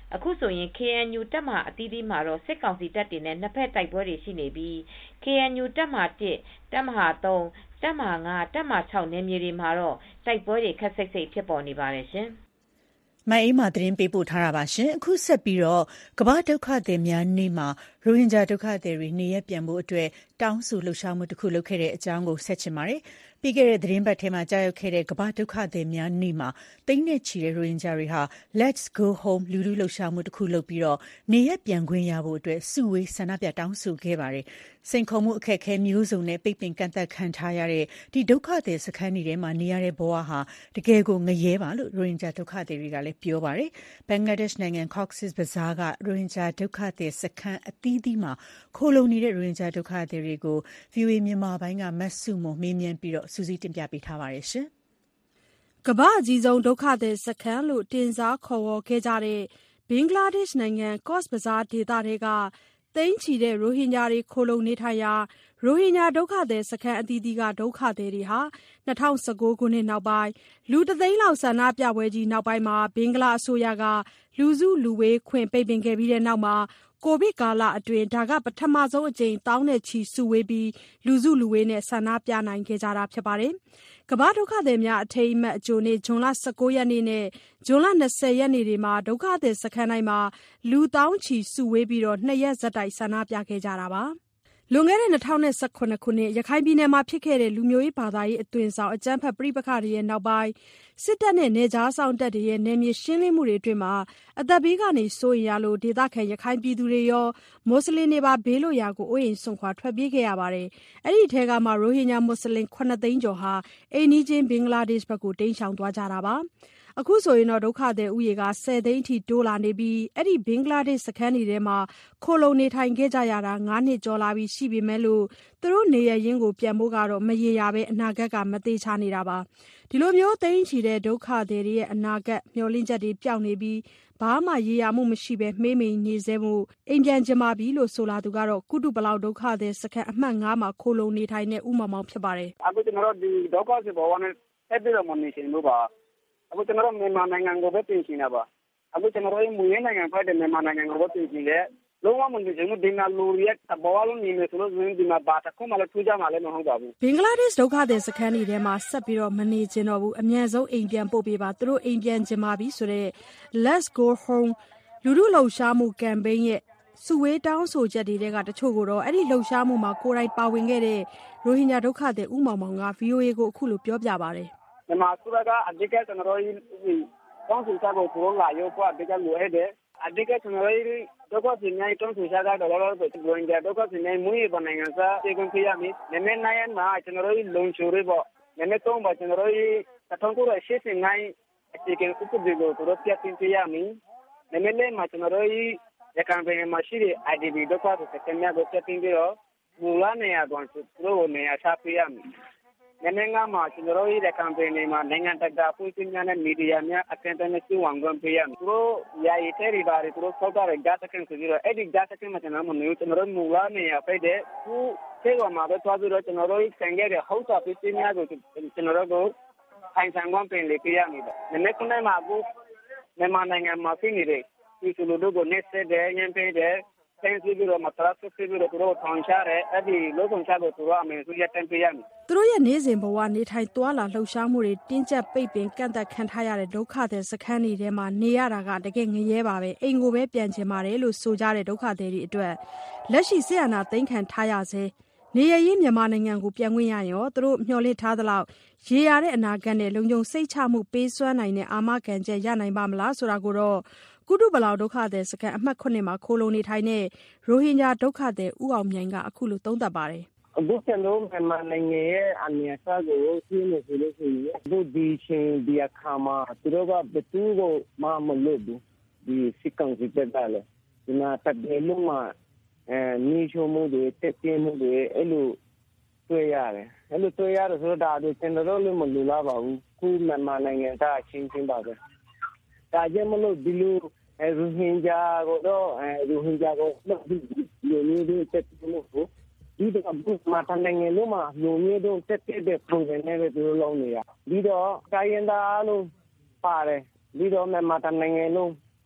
အခုဆိုရင် ကေအန်ယူ တပ်မဟာအသီးသီးမှာတော့စစ်ကောင်စီတပ်တွေနဲ့နှစ်ဖက်တိုက်ပွဲတွေရှိနေပြီး ကေအန်ယူ တပ်မဟာတစ် တပ်မဟာသုံး တပ်မဟာငါး တပ်မဟာခြောက် နယ်မြေတွေမှာတော့တိုက်ပွဲတွေခပ်စိပ်စိပ်ဖြစ်ပေါ်နေပါတယ်ရှင်မအေးမာသတင်းပေးပို့ထားတာပါရှင်အခုဆက်ပြီးတော့ကမ္ဘာဒုက္ခသည်များနေ့မှာရိုဟင်ဂျာဒုက္ခသည်တွေနေရပြန်ဖို့အတွက်တောင်းဆိုလှုပ်ရှားမှုတစ်ခုလုပ်ခဲ့တဲ့အကြောင်းကိုဆက်ချင်ပါတယ်ပြီးခဲ့တဲ့သတင်းပတ်ထဲမှာကြာရောက်ခဲ့တဲ့ကမ္ဘာဒုက္ခသည်များနေ့မှာတိမ့်နဲ့ချီတဲ့ရိုဟင်ဂျာတွေဟာ Let's Go Home လူထုလှုပ်ရှားမှုတစ်ခုလုပ်ပြီးတော့နေရပြန်ခွင့်ရဖို့အတွက်စုဝေးဆန္ဒပြတောင်းဆိုခဲ့ပါတယ်စိန်ခေါ်မှုအခက်အခဲမျိုးစုံနဲ့ပိတ်ပင်ကန့်သတ်ခံထားရတဲ့ဒီဒုက္ခသည်စခန်းတွေထဲမှာနေရတဲ့ဘဝဟာတကယ်ကိုငရဲပါလို့ရိုဟင်ဂျာဒုက္ခသည်တွေကလည်းပြောပါတယ်ဘင်္ဂလားဒေ့ရှ်နိုင်ငံ Cox's Bazar ကရိုဟင်ဂျာဒုက္ခသည်စခန်းအသီးသီးမှာခိုလုံနေတဲ့ရိုဟင်ဂျာဒုက္ခသည်တွေကို ဗီအိုအေ မြန်မာပိုင်းကမတ်စုမမေးမြန်းပြီးတော့စူးစီးတင်ပြပေးထားပါတယ်ရှင်ကမ္ဘာအကြီးဆုံးဒုက္ခသည်စခန်းလို့တင်စားခေါ်ဝေါ်ခဲ့ကြတဲ့ဘင်္ဂလားဒေ့ရှ်နိုင်ငံ Cox's Bazar ဒေသတွေကသိန်းချီတဲ့ရိုဟင်ဂျာတွေခိုလုံနေထိုင်ရာရိုဟင်ဂျာဒုက္ခသည်စခန်းအသီးသီးကဒုက္ခသည်တွေဟာ၂၀၁၉ခုနှစ်နောက်ပိုင်းလူတသိန်းလောက်ဆန္ဒပြပွဲကြီးနောက်ပိုင်းမှာဘင်္ဂလားအစိုးရကလူစုလူဝေးခွင့်ပိတ်ပင်ခဲ့ပြီးတဲ့နောက်မှာကိုဗစ်ကာလအတွင်းဒါကပထမဆုံးအကြိမ်တောင်းနဲ့ချီစုဝေးပြီးလူစုလူဝေးနဲ့ဆန္ဒပြနိုင်ခဲ့ကြတာဖြစ်ပါတယ်။ကမ္ဘာဒုက္ခသည်များအထိမ်းအမှတ်အကြိုနေ့ဇွန်လ၁၉ရက်နေ့နဲ့ဇွန်လ၂၀ရက်နေ့တွေမှာဒုက္ခသည်စခန်းတိုင်းမှာလူသောင်းချီစုဝေးပြီးတော့နှစ်ရက်ဆက်တိုက်ဆန္ဒပြခဲ့ကြတာပါ။လွန်ခဲ့တဲ့၂၀၁၇ခုနှစ်ရခိုင်ပြည်နယ်မှာဖြစ်ခဲ့တဲ့လူမျိုးရေးဘာသာရေးအသွင်ဆောင်အကြမ်းဖက်ပဋိပက္ခတွေရဲ့နောက်ပိုင်းစစ်တပ်နဲ့နယ်ခြားစောင့်တပ်တွေရဲ့နယ်မြေရှင်းလင်းမှုတွေအတွင်းမှာအသက်ဘေးကနေစိုးရိမ်ရလို့ဒေသခံရခိုင်ပြည်သူတွေရောမွတ်စလင်တွေပါဘေးလွတ်ရာကိုအိုးအိမ်စွန့်ခွာထွက်ပြေးခဲ့ရပါတယ်။အဲ့ဒီထဲကမှရိုဟင်ဂျာမွတ်စလင်ခုနှစ်သိန်းကျော်ဟာအိမ်နီးချင်းဘင်္ဂလားဒေ့ရှ်ဘက်ကိုတိမ်းရှောင်သွားကြတာပါ။အခုဆိုရင်တော့ဒုက္ခသည်ဥယေကဆယ်သိန်းထိတိုးလာနေပြီးအဲ့ဒီဘင်္ဂလားဒေ့ရှ်စခန်းတွေထဲမှာခိုလုံနေထိုင်ခဲ့ကြရတာ၅နှစ်ကျော်လာပြီးရှိပေမဲ့လို့သူတို့နေရရင်းကိုပြန်ဖို့ကတော့မရေရာပဲအနာဂတ်ကမသေးချနေတာပါဒီလိုမျိုးသိန်းချီတဲ့ဒုက္ခသည်တွေရဲ့အနာဂတ်မျှော်လင့်ချက်တွေပျောက်နေပြီးဘာမှရေရာမှုမရှိပဲမှေးမိန်နေစေမှုအိမ်ပြန်ချင်ပါပြီလို့ဆိုလာသူကတော့ကုတုပလောက်ဒုက္ခသည်စခန်းအမှတ်၅မှာခိုလုံနေထိုင်တဲ့ဥမမောင်ဖြစ်ပါတယ်အခုကျွန်တော်တို့ဒီဒုက္ခသည်ဘဝနဲ့အဲ့ဒီလိုမနေရှင်လို့ပါအခုကျွန်တော်တို့မြန်မာနိုင်ငံကိုပဲပြင်ရှင်တာပါအခုကျွန်တော်တို့မူရင်းနိုင်ငံဖိုက်တဲ့မြန်မာနိုင်ငံကိုပဲပြင်ရှင်လေလုံးဝမနေရှင်ဘူးဒီမှာလူရဲ့ဘဝလုံးနေမယ်ဆိုလို့ဒီမှာဘာတခုမှလည်းထူးခြားမှလည်းမဟုတ်ပါဘူးဘင်္ဂလားဒေ့ရှ်ဒုက္ခသည်စခန်းတွေထဲမှာဆက်ပြီးတော့မနေချင်တော့ဘူးအမြန်ဆုံးအိမ်ပြန်ပို့ပေးပါသူတို့အိမ်ပြန်ချင်ပါပြီဆိုတော့ Let's Go Home လူထုလှုပ်ရှားမှုကမ်ပိန်းရဲ့စုဝေးတောင်းဆိုချက်တွေကတချို့ကိုတော့အဲ့ဒီလှုပ်ရှားမှုမှာကိုယ်တိုင်ပါဝင်ခဲ့တဲ့ရိုဟင်ဂျာဒုက္ခသည်ဥမောင်မောင်က ဗီအိုအေ ကိုအခုလိုပြောပြပါတယ်မြန်မာအစိုးရကအဓိကကျွန်တော်တို့တောင်းဆိုချက်ကိုပို့လာရောကအဓိကလိုအပ်တယ်အဓိကကျွန်တော်တို့ဒုက္ခသည်များတောင်းဆိုချက်ကတော့လောလောဆယ်ဒုက္ခသည်များမွေးရပါနိုင်ငံစားတေကွန်ပြရမယ်နည်းနည်းနိုင်မှာကျွန်တော်တို့လုံချိုရပေါ့နည်းနည်းတော့ပါကျွန်တော်တို့တထုံးကိုရှေ့စင်နိုင်အခြေခံဥပဒေကိုတို့ပြတင်ပြရမယ်နည်းနည်းလေးမှာကျွန်တော်တို့ရခိုင်ပြည်မှာရှိတဲ့ I D P ဒုက္ခသည်စခန်းများကိုပြတင်ပြီးတော့မူလာနေရာကွန်သူတို့နေရာချပြရမယ်နိုင်ငံမှာကျွန်တော်တို့ရဲ့ campaign တွေမှာနိုင်ငံတကာဖွဲ့စည်းများနဲ့မီဒီယာများအကန့်အသတ်နဲ့စီဝန်ခွင့်ပေးရမယ်။သူတို့ယာယီတဲ့တွေပါတယ်သူတို့စောက်တဲ့ data ကင်းဆိုပြီးတော့အဲ့ဒီ data ကင်းမှာကျွန်တော်တို့မျိုးကျွန်တော်တို့မူလာနေရာပဲတဲ့ခုသေဝမှာပဲသွားပြီးတော့ကျွန်တော်တို့ဆန်ခဲ့တဲ့ဟောက်တာဖွဲ့စည်းများကိုကျွန်တော်တို့ကိုအိမ်ဆောင်ခွင့်ပေးလေပြရမယ်။ဒီနေ့ကနေ့မှာအခုမြန်မာနိုင်ငံမှာဖြစ်နေတဲ့ဒီလိုတို့ကိုနေဆက်တဲ့ရန်ပေးတဲ့ဆင်းပြီးတော့မတရဆက်ပြီးတော့သူတို့ထောင်ချရဲအဲ့ဒီလောဆောင်ချလို့သူတို့အမေသူရတန်ပေးရမယ်သူတို့ရဲ့နေ့စဉ်ဘဝနေထိုင်သွားလာလှုပ်ရှားမှုတွေတင်းကျပ်ပိတ်ပင်ကန့်သတ်ခံထားရတဲ့ဒုက္ခသည်စခန်းတွေထဲမှာနေရတာကတကယ်ငရဲပါပဲအိမ်ကိုပဲပြန်ချင်ပါတယ်လို့ဆိုကြတဲ့ဒုက္ခသည်တွေအတွက်လက်ရှိဆီယနာသိမ်းခံထားရစေနေရရင်မြန်မာနိုင်ငံကိုပြန်ဝင်ရရောသူတို့မျှော်လင့်ထားသလောက်ရေရတဲ့အနာဂတ်နဲ့လုံခြုံစိတ်ချမှုပေးစွမ်းနိုင်တဲ့အာမခံချက်ရနိုင်ပါမလားဆိုတာကိုတော့ကုတုပလောက်ဒုက္ခသည်စခန်းအမှတ်ခုနှစ်မှာခိုလုံနေထိုင်တဲ့ရိုဟင်ဂျာဒုက္ခသည်ဦးအောင်မြိုင်ကအခုလိုသုံးသပ်ပါတယ်အခုကျွန်တော်မြန်မာနိုင်ငံရဲ့အနေအထားကိုသိနေဆိုလို့ရှိရင်အခုဒီချင်းဒီအခါမှာသူတို့ကဘယ်သူကိုမှမလုပ်ဘူးဒီစစ်ကောင်စီတပ်ကလည်းဒီမှာတပ်တွေလုံးမှာအဲနေချုံမှုတွေတက်ပြင်းမှုတွေအဲ့လိုတွေ့ရတယ်အဲ့လိုတွေ့ရတယ်ဆိုတော့ဒါကျွန်တော်တို့လည်းမလူလာပါဘူးခုမြန်မာနိုင်ငံသားချင်းချင်းပါပဲဒါကြောင့်မလို့ဒီလိုရိုဟင်ဂျာကိုတော့ရိုဟင်ဂျာကိုဒီလိုမျိုးတက်ပြင်းမှုကိုဒီတော့မှာတန်နိုင်ငံလုံးမှာလူမျိုးတို့တက်တဲ့ program နဲ့ပဲသူတို့လုပ်နေတာပြီးတော့တိုင်းရင်းသားလို့ပါတယ်ပြီးတော့မြန်မာတန်နိုင်ငံလုံး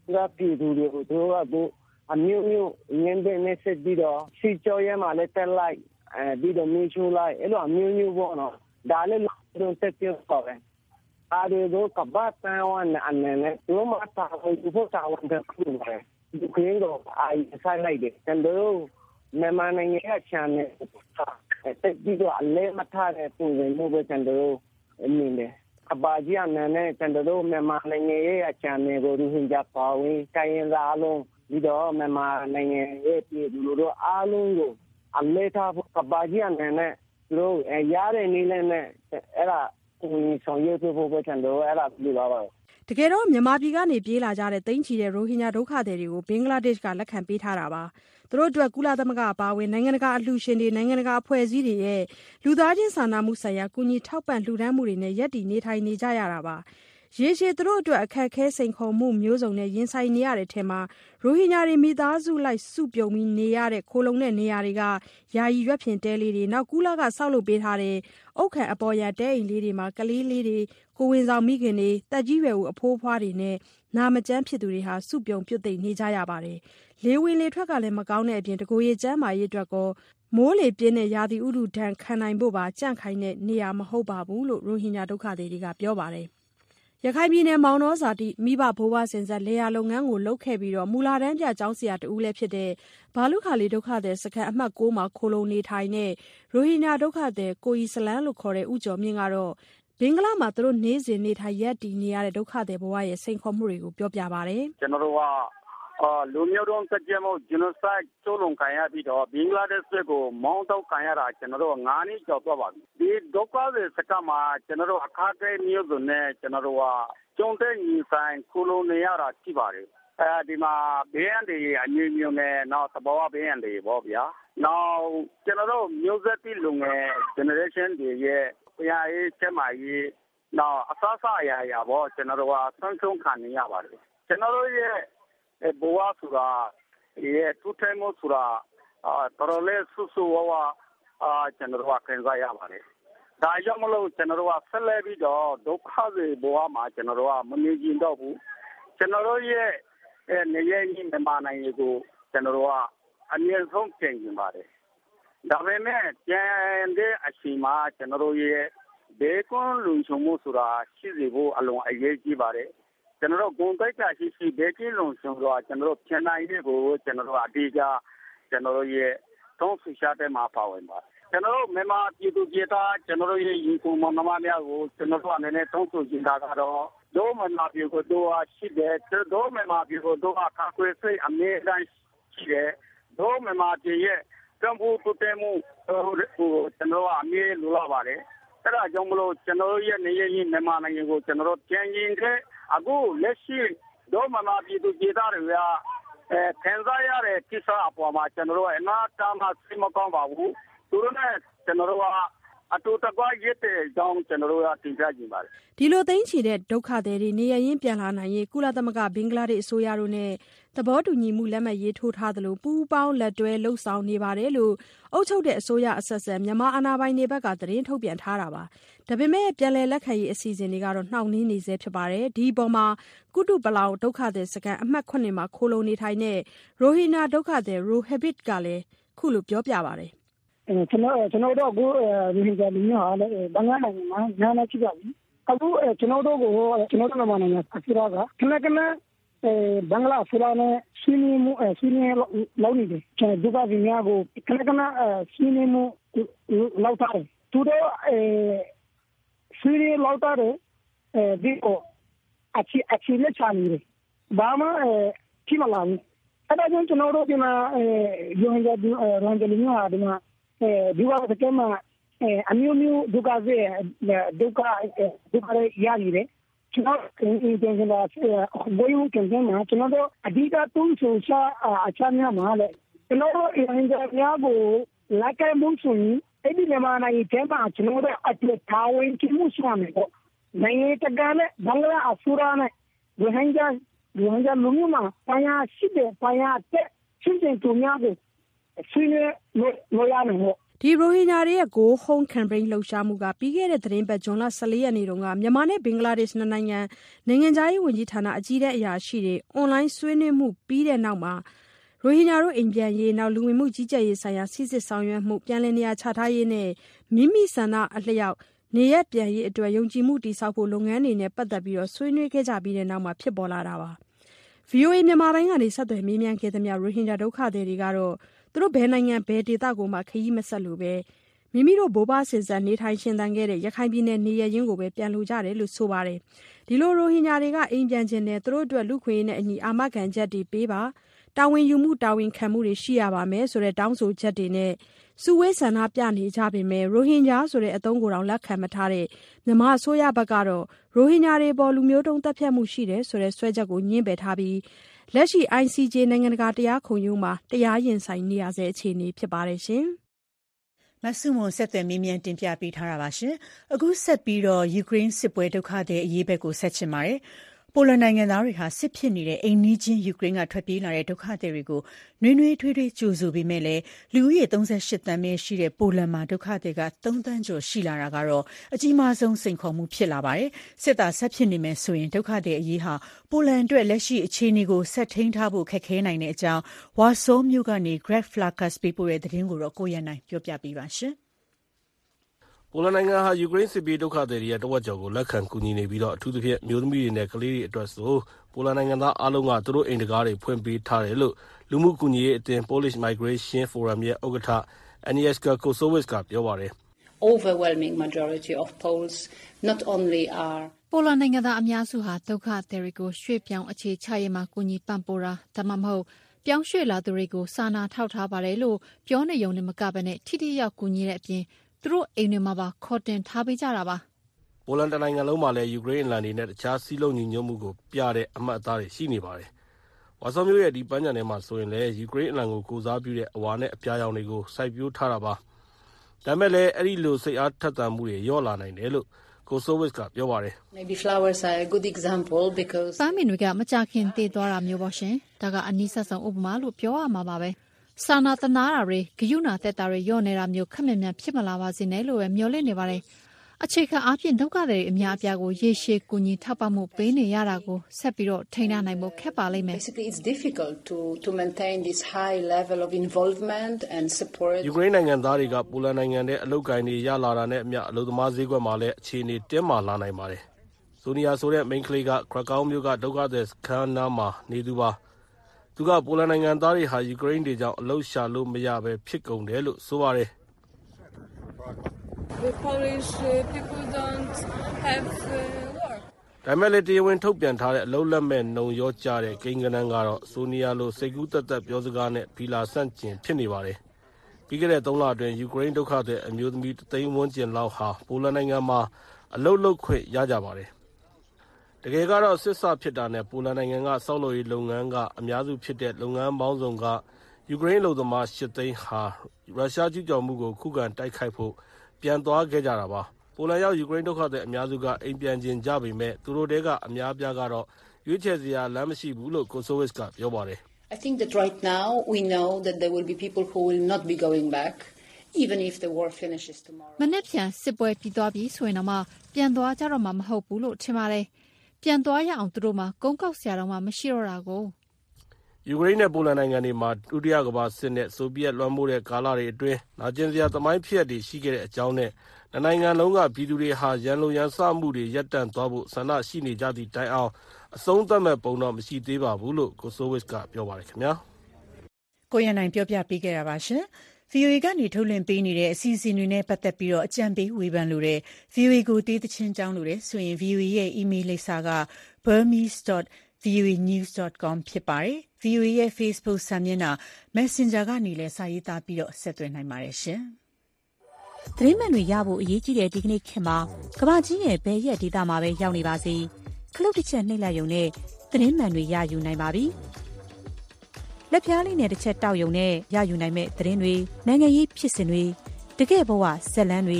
ကပြည်သူတွေကိုသူတို့ကအမျိုးမျိုးငင်းတဲ့နဲ့ဆက်ပြီးတော့စီကြောရဲမှာလည်းတက်လိုက်အဲပြီးတော့မင်းချိုးလိုက်အဲ့လိုအမျိုးမျိုးပေါ့နော်ဒါလည်းလုံးဆက်ပြောပါပဲအားတွေကိုကပတ်တန်ဝန်အနေနဲ့သူတို့မှတာဝန်သူတို့တာဝန်တဲ့ခုပဲဒီကင်းတော့အိုင်ဆိုင်လိုက်တယ်တန်တို့မြန်မာနိုင်ငံရဲ့ချန်နယ်တက်ပြီးတော့အလဲမထားတဲ့ပုံစံမျိုးပဲတန်တို့အမြင်တယ်အပါကြီးအနေနဲ့တန်တို့မြန်မာနိုင်ငံရဲ့ချန်နယ်ကိုရင်းကြပါဝင်တိုင်းရင်းသားအလုံးပြီးတော့မြန်မာနိုင်ငံရဲ့ပြည်သူတို့အားလုံးကိုအလဲထားဖို့အပါကြီးအနေနဲ့သူတို့ရတဲ့နည်းနဲ့အဲ့ဒါကိုဆောင်ရွက်ဖို့ပဲတန်တို့အဲ့ဒါပြပါပါတကယ်တော့မြန်မာပြည်ကနေပြေးလာကြတဲ့သိန်းချီတဲ့ရိုဟင်ဂျာဒုက္ခသည်တွေကိုဘင်္ဂလားဒေ့ရှ်ကလက်ခံပေးထားတာပါသူတို့အတွက်ကုလသမဂ္ဂအပါအဝင်နိုင်ငံတကာအလှူရှင်တွေနိုင်ငံတကာအဖွဲ့အစည်းတွေရဲ့လူသားချင်းစာနာမှုဆိုင်ရာကူညီထောက်ပံ့လှူဒန်းမှုတွေနဲ့ရပ်တည်နေထိုင်နေကြရတာပါရေရှည်သူတို့အတွက်အခက်အခဲစိန်ခေါ်မှုမျိုးစုံနဲ့ရင်ဆိုင်နေရတဲ့ထဲမှာရိုဟင်ဂျာတွေမိသားစုလိုက်စုပြုံပြီးနေရတဲ့ခိုလုံတဲ့နေရာတွေကယာယီရွက်ဖျင်တဲလေးတွေနောက်ကူလာကဆောက်လုပ်ပေးထားတဲ့အုတ်ခံအပေါ်ရတဲအိမ်လေးတွေမှာကလေးလေးတွေကိုဝင်ဆောင်မိခင်တွေတက်ကြီးရွယ်ဦးအဖိုးအဖွားတွေနဲ့နာမကျန်းဖြစ်သူတွေဟာစုပြုံပြုတ်သိမ့်နေကြရပါတယ်လေဝင်လေထွက်ကလည်းမကောင်းတဲ့အပြင်တကိုယ်ရကျန်းမာရေးအတွက်ကောမိုးလေပြင်းတဲ့ရာသီဥတုဒဏ်ခံနိုင်ဖို့ပါကြန့်ခိုင်းတဲ့နေရာမဟုတ်ပါဘူးလို့ရိုဟင်ဂျာဒုက္ခသည်တွေကပြောပါတယ်ရခိုင်ပြည်နယ်မောင်နှောဇာတိမိဘဘိုးဘွားစင်ဆက်လေယာလုပ်ငန်းကိုလုပ်ခဲ့ပြီးတော့မူလာတန်းပြကျောင်းဆရာတူလည်းဖြစ်တဲ့ဘာလုခါလီဒုက္ခသည်စခန်းအမှတ်၉မှာခိုလုံနေထိုင်တဲ့ရိုဟင်ဂျာဒုက္ခသည်ကိုအီစလန်လို့ခေါ်တဲ့ဦးကျော်မြင့်ကတော့ဘင်္ဂလားမှာသူတို့နေစဉ်နေထိုင်ရပ်တည်နေရတဲ့ဒုက္ခသည်ဘဝရဲ့စိန်ခေါ်မှုတွေကိုပြောပြပါတယ်ကျွန်တော်တို့ကလူမျိုးတုံးတက်ကြမှု genocide ကျူးလွန်ခံရပြီးတော့ဘင်္ဂလားဒေ့ရှ်ကိုမောင်းတော့ခံရတာကျွန်တော်တို့ငါးနှစ်ကျော်သွားပါပြီဒီဒုက္ခသည်စခန်းမှာကျွန်တော်တို့အခါခဲမျိုးစုံနဲ့ကျွန်တော်တို့ကကျုံတဲ့ညီဆိုင်ခိုလုံနေရတာရှိပါတယ်အဲဒီမှာဘေးရန်တွေအမျိုးမျိုးနဲ့နောက်သဘောဝဘေးရန်တွေပေါ့ဗျာနောက်ကျွန်တော်တို့မျိုးဆက်တိလူငယ် generation တွေရဲ့တရားရေးချက်မှရေးနောက်အစအစအရာရာပေါ့ကျွန်တော်တို့ကဆုံးရှုံးခံနေရပါတယ်ကျွန်တော်တို့ရဲ့ဘဝဆိုတာရဲ့ထူးထူးမှုဆိုတာတော်တော်လေးဆူဆူဝဝအာကျွန်တော်တို့ကခံစားရပါတယ်ဒါကြောင့်မလို့ကျွန်တော်တို့ကဆက်လက်ပြီးတော့ဒုက္ခတွေဘဝမှာကျွန်တော်တို့ကမနေကျင်တော့ဘူးကျွန်တော်တို့ရဲ့နေရင်းမြန်မာနိုင်ငံကိုကျွန်တော်တို့ကအမြဲဆုံးပြင်နေပါတယ်ဒါပေမဲ့ကျန်တဲ့အချိန်မှာကျွန်တော်တို့ရဲ့ဘေးကွန်းလုံခြုံမှုဆိုတာရှိစေဖို့အလွန်အရေးကြီးပါတယ်ကျွန်တော်တို့ဂုဏ်သိက္ခာရှိရှိဘေးကင်းလုံခြုံစွာကျွန်တော်တို့ပြန်နိုင်ရေးကိုကျွန်တော်တို့အတေးကြကျွန်တော်တို့ရဲ့သုံးဆရှာတဲ့မှာပါဝင်ပါကျွန်တော်တို့မြန်မာပြည်သူပြည်သားကျွန်တော်တို့ရဲ့ယူကုမမများကိုကျွန်တော်တို့အနေနဲ့သုံးဆကျင်တာကတော့ဒိုးမြန်မာပြည်ကိုတို့ဟာရှိတယ်ဒိုးမြန်မာပြည်ကိုတို့ဟာခါခွေစိတ်အမြဲတမ်းရှိတယ်ဒိုးမြန်မာပြည်ရဲ့ကံဖို့တုတဲမှုဟိုကျွန်တော်အမြဲလိုလာပါတယ်အဲ့ဒါကြောင့်မလို့ကျွန်တော်ရဲ့နေရင်းမြန်မာနိုင်ငံကိုကျွန်တော်ပြန်ရင်ခဲ့အခုလက်ရှိဒိုးမြန်မာပြည်သူပြည်သားတွေကအဲခံစားရတဲ့ကိစ္စအပေါ်မှာကျွန်တော်တို့အနာတမ်းမှစိတ်မကောင်းပါဘူးသူတို့နဲ့ကျွန်တော်တို့ကအတူတကွရစ်တဲ့ကြောင်းကျွန်တော်တို့ကတင်ပြကြပါတယ်ဒီလိုသိမ်းချီတဲ့ဒုက္ခသည်တွေနေရရင်ပြန်လာနိုင်ရေးကုလသမဂ္ဂဘင်္ဂလားဒေ့ရှ်အစိုးရတို့နဲ့သဘောတူညီမှုလက်မှတ်ရေးထိုးထားသလိုပူးပေါင်းလက်တွဲလှုပ်ဆောင်နေပါတယ်လို့အုပ်ချုပ်တဲ့အစိုးရအဆက်ဆက်မြန်မာအာဏာပိုင်တွေဘက်ကသတင်းထုတ်ပြန်ထားတာပါဒါပေမဲ့ပြန်လည်လက်ခံရေးအစီအစဉ်တွေကတော့နှောင့်နှေးနေဆဲဖြစ်ပါတယ်ဒီအပေါ်မှာကုတုပလောင်ဒုက္ခသည်စခန်းအမှတ်ခုနှစ်မှာခိုလုံနေထိုင်တဲ့ရိုဟင်ဂျာဒုက္ခသည်ရိုဟဘစ်ကလည်းခုလိုပြောပြပါတယ်ကျွန်တော်ကျွန်တော်တို့ကိုရိုဟင်ဂျာလူမျိုးဟာလည်းဘင်္ဂလားနိုင်ငံမှာညာနေဖြစ်ပါပြီအခုကျွန်တော်တို့ကိုကျွန်တော်တို့မြန်မာနိုင်ငံအစိုးရကခဏခဏအဲဘင်္ဂလားအစိုးရနဲ့ရှင်းနေမှုရှင်းနေလောက်နေတယ်ကျွန်တော်တို့ကဒီများကိုခဏခဏရှင်းနေမှုလောက်တာတယ်သူတို့အဲရှင်းနေလောက်တာတယ်အဲဒီကိုအချီအချီလက်ချနေတယ်ဘာမှဖြစ်မလာဘူးအဲ့ဒါကြောင့်ကျွန်တော်တို့ဒီမှာအဲရိုဟင်ဂျာလူမျိုးဟာဒီမှာအဲဒီဝါစကမှာအမျိုးမျိုးဒုက္ခတွေဒုက္ခဒုက္ခတွေရနေတယ်ကျွန်တော်အင်းအင်းတင်လာဘိုးရုံကကျန်မှာကျွန်တော်တို့အဓိကသုံးဆိုစာအချမ်းများမှာလေကျွန်တော်တို့အင်ဂျင်နီယာကိုလိုက်ကမှုဆိုရင်အဲ့ဒီမြန်မာနိုင်ငံထဲမှာကျွန်တော်တို့အပြည့်ထားဝင်ချမှုရှိမယ်ပေါ့နိုင်ငံတကာနဲ့ဘင်္ဂလားအစိုးရနဲ့ရိုဟင်ဂျာရိုဟင်ဂျာလူမျိုးမှာပိုင်းရှိတဲ့ပိုင်းတဲ့ချင်းချင်းတူများကိုဆွေးနွေးလို့ရမယ်ဒီရိုဟင်ဂျာတွေရဲ့ Go Home Campaign လှုပ်ရှားမှုကပြီးခဲ့တဲ့သတင်းပတ်ဇွန်လဆယ်လေးရက်နေ့တုန်းကမြန်မာနဲ့ဘင်္ဂလားဒေ့ရှ်နှစ်နိုင်ငံနိုင်ငံခြားရေးဝန်ကြီးဌာနအကြီးအရာရှိတွေအွန်လိုင်းဆွေးနွေးမှုပြီးတဲ့နောက်မှာရိုဟင်ဂျာတို့အိမ်ပြန်ရေးနောက်လူဝင်မှုကြီးကြပ်ရေးဆိုင်ရာစစ်စစ်ဆောင်ရွက်မှုပြန်လည်နေရာချထားရေးနဲ့မိမိဆန္ဒအလျောက်နေရပြန်ရေးအတွက်ယုံကြည်မှုတည်ဆောက်ဖို့လုပ်ငန်းတွေနဲ့ပတ်သက်ပြီးတော့ဆွေးနွေးခဲ့ကြပြီးတဲ့နောက်မှာဖြစ်ပေါ်လာတာပါ။ ဗွီအိုအေမြန်မာပိုင်းကနေဆက်သွယ်မေးမြန်းခဲ့သမျှရိုဟင်ဂျာဒုက္ခသည်တွေကတော့သူတို့ဘယ်နိုင်ငံဘယ်ဒေသကိုမှခရီးမဆက်လို့ပဲမိမိတို့ဘိုးဘဆင်ဆန်နေထိုင်ရှင်သန်ခဲ့တဲ့ရခိုင်ပြည်နယ်နေရရင်းကိုပဲပြန်လိုကြတယ်လို့ဆိုပါတယ်။ဒီလိုရိုဟင်ဂျာတွေကအိမ်ပြန်ခြင်းနဲ့သူတို့အတွက်လူခွင့်ရေးနဲ့အညီအာမခံချက်တွေပေးပါတာဝန်ယူမှုတာဝန်ခံမှုတွေရှိရပါမယ်ဆိုတဲ့တောင်းဆိုချက်တွေနဲ့စုဝေးဆန္ဒပြနေကြပေမဲ့ရိုဟင်ဂျာဆိုတဲ့အသုံးကိုတောင်လက်ခံမထားတဲ့မြန်မာအစိုးရဘက်ကတော့ရိုဟင်ဂျာတွေပေါ်လူမျိုးတုံးတပ်ဖြတ်မှုရှိတယ်ဆိုတဲ့ဆွဲချက်ကိုညှင်းပယ်ထားပြီးလက်ရှိ I C J နိုင်ငံတကာတရားခုံရုံးမှာတရားရင်ဆိုင်နေရဆဲအခြေအနေဖြစ်ပါတယ်ရှင်မဆုမွန်ဆက်သွယ်မေးမြန်းတင်ပြပေးထားတာပါရှင်အခုဆက်ပြီးတော့ယူကရိန်းစစ်ပွဲဒုက္ခသည်အရေးဘက်ကိုဆက်ချင်ပါတယ်ပိုလန်နိုင်ငံသားတွေဟာစစ်ဖြစ်နေတဲ့အိမ်နီးချင်းယူကရိန်းကထွက်ပြေးလာတဲ့ဒုက္ခသည်တွေကိုနှွေးနှွေးထွေးထွေးကြိုဆိုပေမဲ့လည်းလူဦးရေသုံးဆယ့်ရှစ်သန်းပဲရှိတဲ့ပိုလန်မှာဒုက္ခသည်ကသုံးသန်းကျော်ရှိလာတာကတော့အကြီးမားဆုံးစိန်ခေါ်မှုဖြစ်လာပါတယ်။စစ်သားဆက်ဖြစ်နေမယ်ဆိုရင်ဒုက္ခသည်အရေးဟာပိုလန်အတွက်လက်ရှိအခြေအနေကိုဆက်ထိန်းထားဖို့ခက်ခဲနိုင်တဲ့အကြောင်းဝါဆောမြို့ကနေ Greg Flakas ပေးပို့တဲ့သတင်းကိုတော့ကိုရန်နိုင်ပြောပြပေးပါရှင်။ပိုလန်နိုင်ငံဟာယူကရိန်းစစ်ပြေးဒုက္ခသည်တွေရဲ့တဝက်ကျော်ကိုလက်ခံကူညီနေပြီးတော့အထူးသဖြင့်မျိုးသမီးတွေနဲ့ကလေးတွေအတွက်ဆိုပိုလန်နိုင်ငံသားအားလုံးကသူတို့အိမ်တကားတွေဖွင့်ပေးထားတယ်လို့လူမှုကူညီရေးအသင်း Polish Migration Forum ရဲ့ဥက္ကဋ္ဌ Agnieszka Kosovic ကပြောပါတယ်။ Overwhelming majority of Poles not only are ပိုလန်နိုင်ငံသားအများစုဟာဒုက္ခသည်တွေကိုရွှေ့ပြောင်းအခြေချရေးမှာကူညီပံ့ပိုးတာဒါမှမဟုတ်ပြောင်းရွှေ့လာသူတွေကိုစာနာထောက်ထားပါတယ်လို့ပြောနေုံနဲ့မကဘဲနဲ့ထိထိရောက်ကူညီတဲ့အပြင်သူတို့အိမ်တွေမှာပါခေါ်တင်ထားပေးကြတာပါ။ပိုလန်တနိုင်ငံလုံးမှာလည်းယူကရိန်းအလံတွေနဲ့တခြားစည်းလုံးညီညွတ်မှုကိုပြတဲ့အမှတ်အသားတွေရှိနေပါတယ်။ဝါဆောမြို့ရဲ့ဒီပန်းခြံထဲမှာဆိုရင်လည်းယူကရိန်းအလံကိုကိုစားပြုတဲ့အဝါနဲ့အပြာရောင်တွေကိုစိုက်ပျိုးထားတာပါ။ဒါပေမဲ့လည်းအဲ့ဒီလိုစိတ်အားထက်သန်မှုတွေလျော့လာနိုင်တယ်လို့ကိုဆိုဗစ်ကပြောပါတယ်။ Maybe flowers are a good example because ပန်းမင်တွေကမကြခင်တည်သွားတာမျိုးပေါ့ရှင်။ဒါကအနည်းဆက်ဆုံးဥပမာလို့ပြောရမှာပါပဲ။စာနာတနာတာတွေဂယုဏသက်တာတွေညော့နေတာမျိုးခက်မြမြဖြစ်မလာပါစေနဲ့လို့ပဲမျှော်လင့်နေပါတယ်။အခြေခံအားဖြင့်ဒုက္ခတွေအများအပြားကိုရေရှည်ကူညီထောက်ပံ့မှုပေးနေရတာကိုဆက်ပြီးတော့ထိန်းထားနိုင်ဖို့ခက်ပါလိမ့်မယ်။ Basically it's difficult to to maintain this high level of involvement and support. ယူကရိန်းနိုင်ငံသားတွေကပိုလန်နိုင်ငံထဲအလုပ်ကိုင်တွေရလာတာနဲ့အမျှအလုပ်သမားဈေးကွက်မှာလည်းအခြေအနေတင်းမာလာနိုင်ပါတယ်။ဆိုနီယာဆိုတဲ့မိန်းကလေးကခရကောင်းမြို့ကဒုက္ခသည်စခန်းနားမှာနေသူပါသူကပိုလန်နိုင်ငံသားတွေဟာယူကရိန်းတွေကြောင့်အလုပ်ရှာလို့မရပဲဖြစ်ကုန်တယ်လို့ဆိုပါတယ်။ The Polish people don't have work. ဒါမဲ့လည်းတရားဝင်ထုတ်ပြန်ထားတဲ့အလုပ်လက်မဲ့နှုံရောကြတဲ့ကိန်းဂဏန်းကတော့ဆိုနီယာလိုစိတ်ကူးသက်သက်ပြောစကားနဲ့ဖီလာဆန့်ကျင်ဖြစ်နေပါတယ်။ပြီးခဲ့တဲ့သုံးလအတွင်းယူကရိန်းဒုက္ခသည်အမျိုးသမီးတသိန်းဝန်းကျင်လောက်ဟာပိုလန်နိုင်ငံမှာအလုပ်လုပ်ခွင့်ရကြပါတယ်။တကယ်ကတော့စစ်ဆဖြစ်တာနဲ့ပိုလန်နိုင်ငံကစောက်လုပ်ရေးလုပ်ငန်းကအများစုဖြစ်တဲ့လုပ်ငန်းပေါင်းစုံကယူကရိန်းလူသမားရှစ်သိန်းဟာရုရှားကျူးကျော်မှုကိုခုခံတိုက်ခိုက်ဖို့ပြန်သွားခဲ့ကြတာပါပိုလန်ရောက်ယူကရိန်းဒုက္ခသည်အများစုကအိမ်ပြန်ကျင်ကြပေမဲ့သူတို့တဲကအများပြားကတော့ရွေးချယ်စရာလမ်းမရှိဘူးလို့ကိုဆိုဗစ်ကပြောပါတယ် I think that right now we know that there will be people who will not be going back even if the war finishes tomorrow မနေ့ပြန်စစ်ပွဲပြီးသွားပြီဆိုရင်တော့မှပြန်သွားကြတော့မှမဟုတ်ဘူးလို့ထင်ပါတယ်ပြန်သွားရအောင်သူတို့မှာကုန်းကောက်ဆရာတော်မှမရှိတော့တာကိုယူကရိန်းနဲ့ပိုလန်နိုင်ငံတွေမှာဒုတိယကမ္ဘာစစ်နဲ့ဆိုဗီယက်လွှမ်းမိုးတဲ့ကာလတွေအတွင်းနာကျင်စရာသမိုင်းဖြစ်တွေရှိခဲ့တဲ့အကြောင်းနဲ့နိုင်ငံလုံးကပြည်သူတွေဟာရန်လိုရန်စမှုတွေရပ်တန့်သွားဖို့ဆန္ဒရှိနေကြသည့်တိုင်အောင်အဆုံးသတ်မဲ့ပုံတော့မရှိသေးပါဘူးလို့ကိုဆိုဗစ်ကပြောပါတယ်ခင်ဗျာကိုရနိုင်ပြောပြပေးခဲ့တာပါရှင်ဗီအိုအေကနေထုတ်လွှင့်ပေးနေတဲ့အစီအစဉ်တွေနဲ့ပတ်သက်ပြီးတော့အကြံပေးဝေဖန်လိုတဲ့ ဗီအိုအေ ကိုတေးသချင်းကြောင်းလိုတဲ့ဆိုရင် ဗီအိုအေ ရဲ့ email လိပ်စာက burmese dot v o a news dot com ဖြစ်ပါတယ်။ ဗီအိုအေ ရဲ့ Facebook စာမျက်နှာ Messenger ကနေလည်းစာရေးသားပြီးတော့ဆက်သွယ်နိုင်ပါတယ်ရှင်။သတင်းမှန်တွေရဖို့အရေးကြီးတဲ့ဒီကနေ့ခေတ်မှာကမ္ဘာကြီးရဲ့ဘယ်ရက်ဒေသမှာပဲရောက်နေပါစေခလုတ်တစ်ချက်နှိပ်လိုက်ရုံနဲ့သတင်းမှန်တွေရယူနိုင်ပါပြီ။လက်ပြားလေးနဲ့တစ်ချက်တောက်ရုံနဲ့ရယူနိုင်မဲ့သတင်းတွေနိုင်ငံရေးဖြစ်စဉ်တွေတကယ့်ဘဝဇာတ်လမ်းတွေ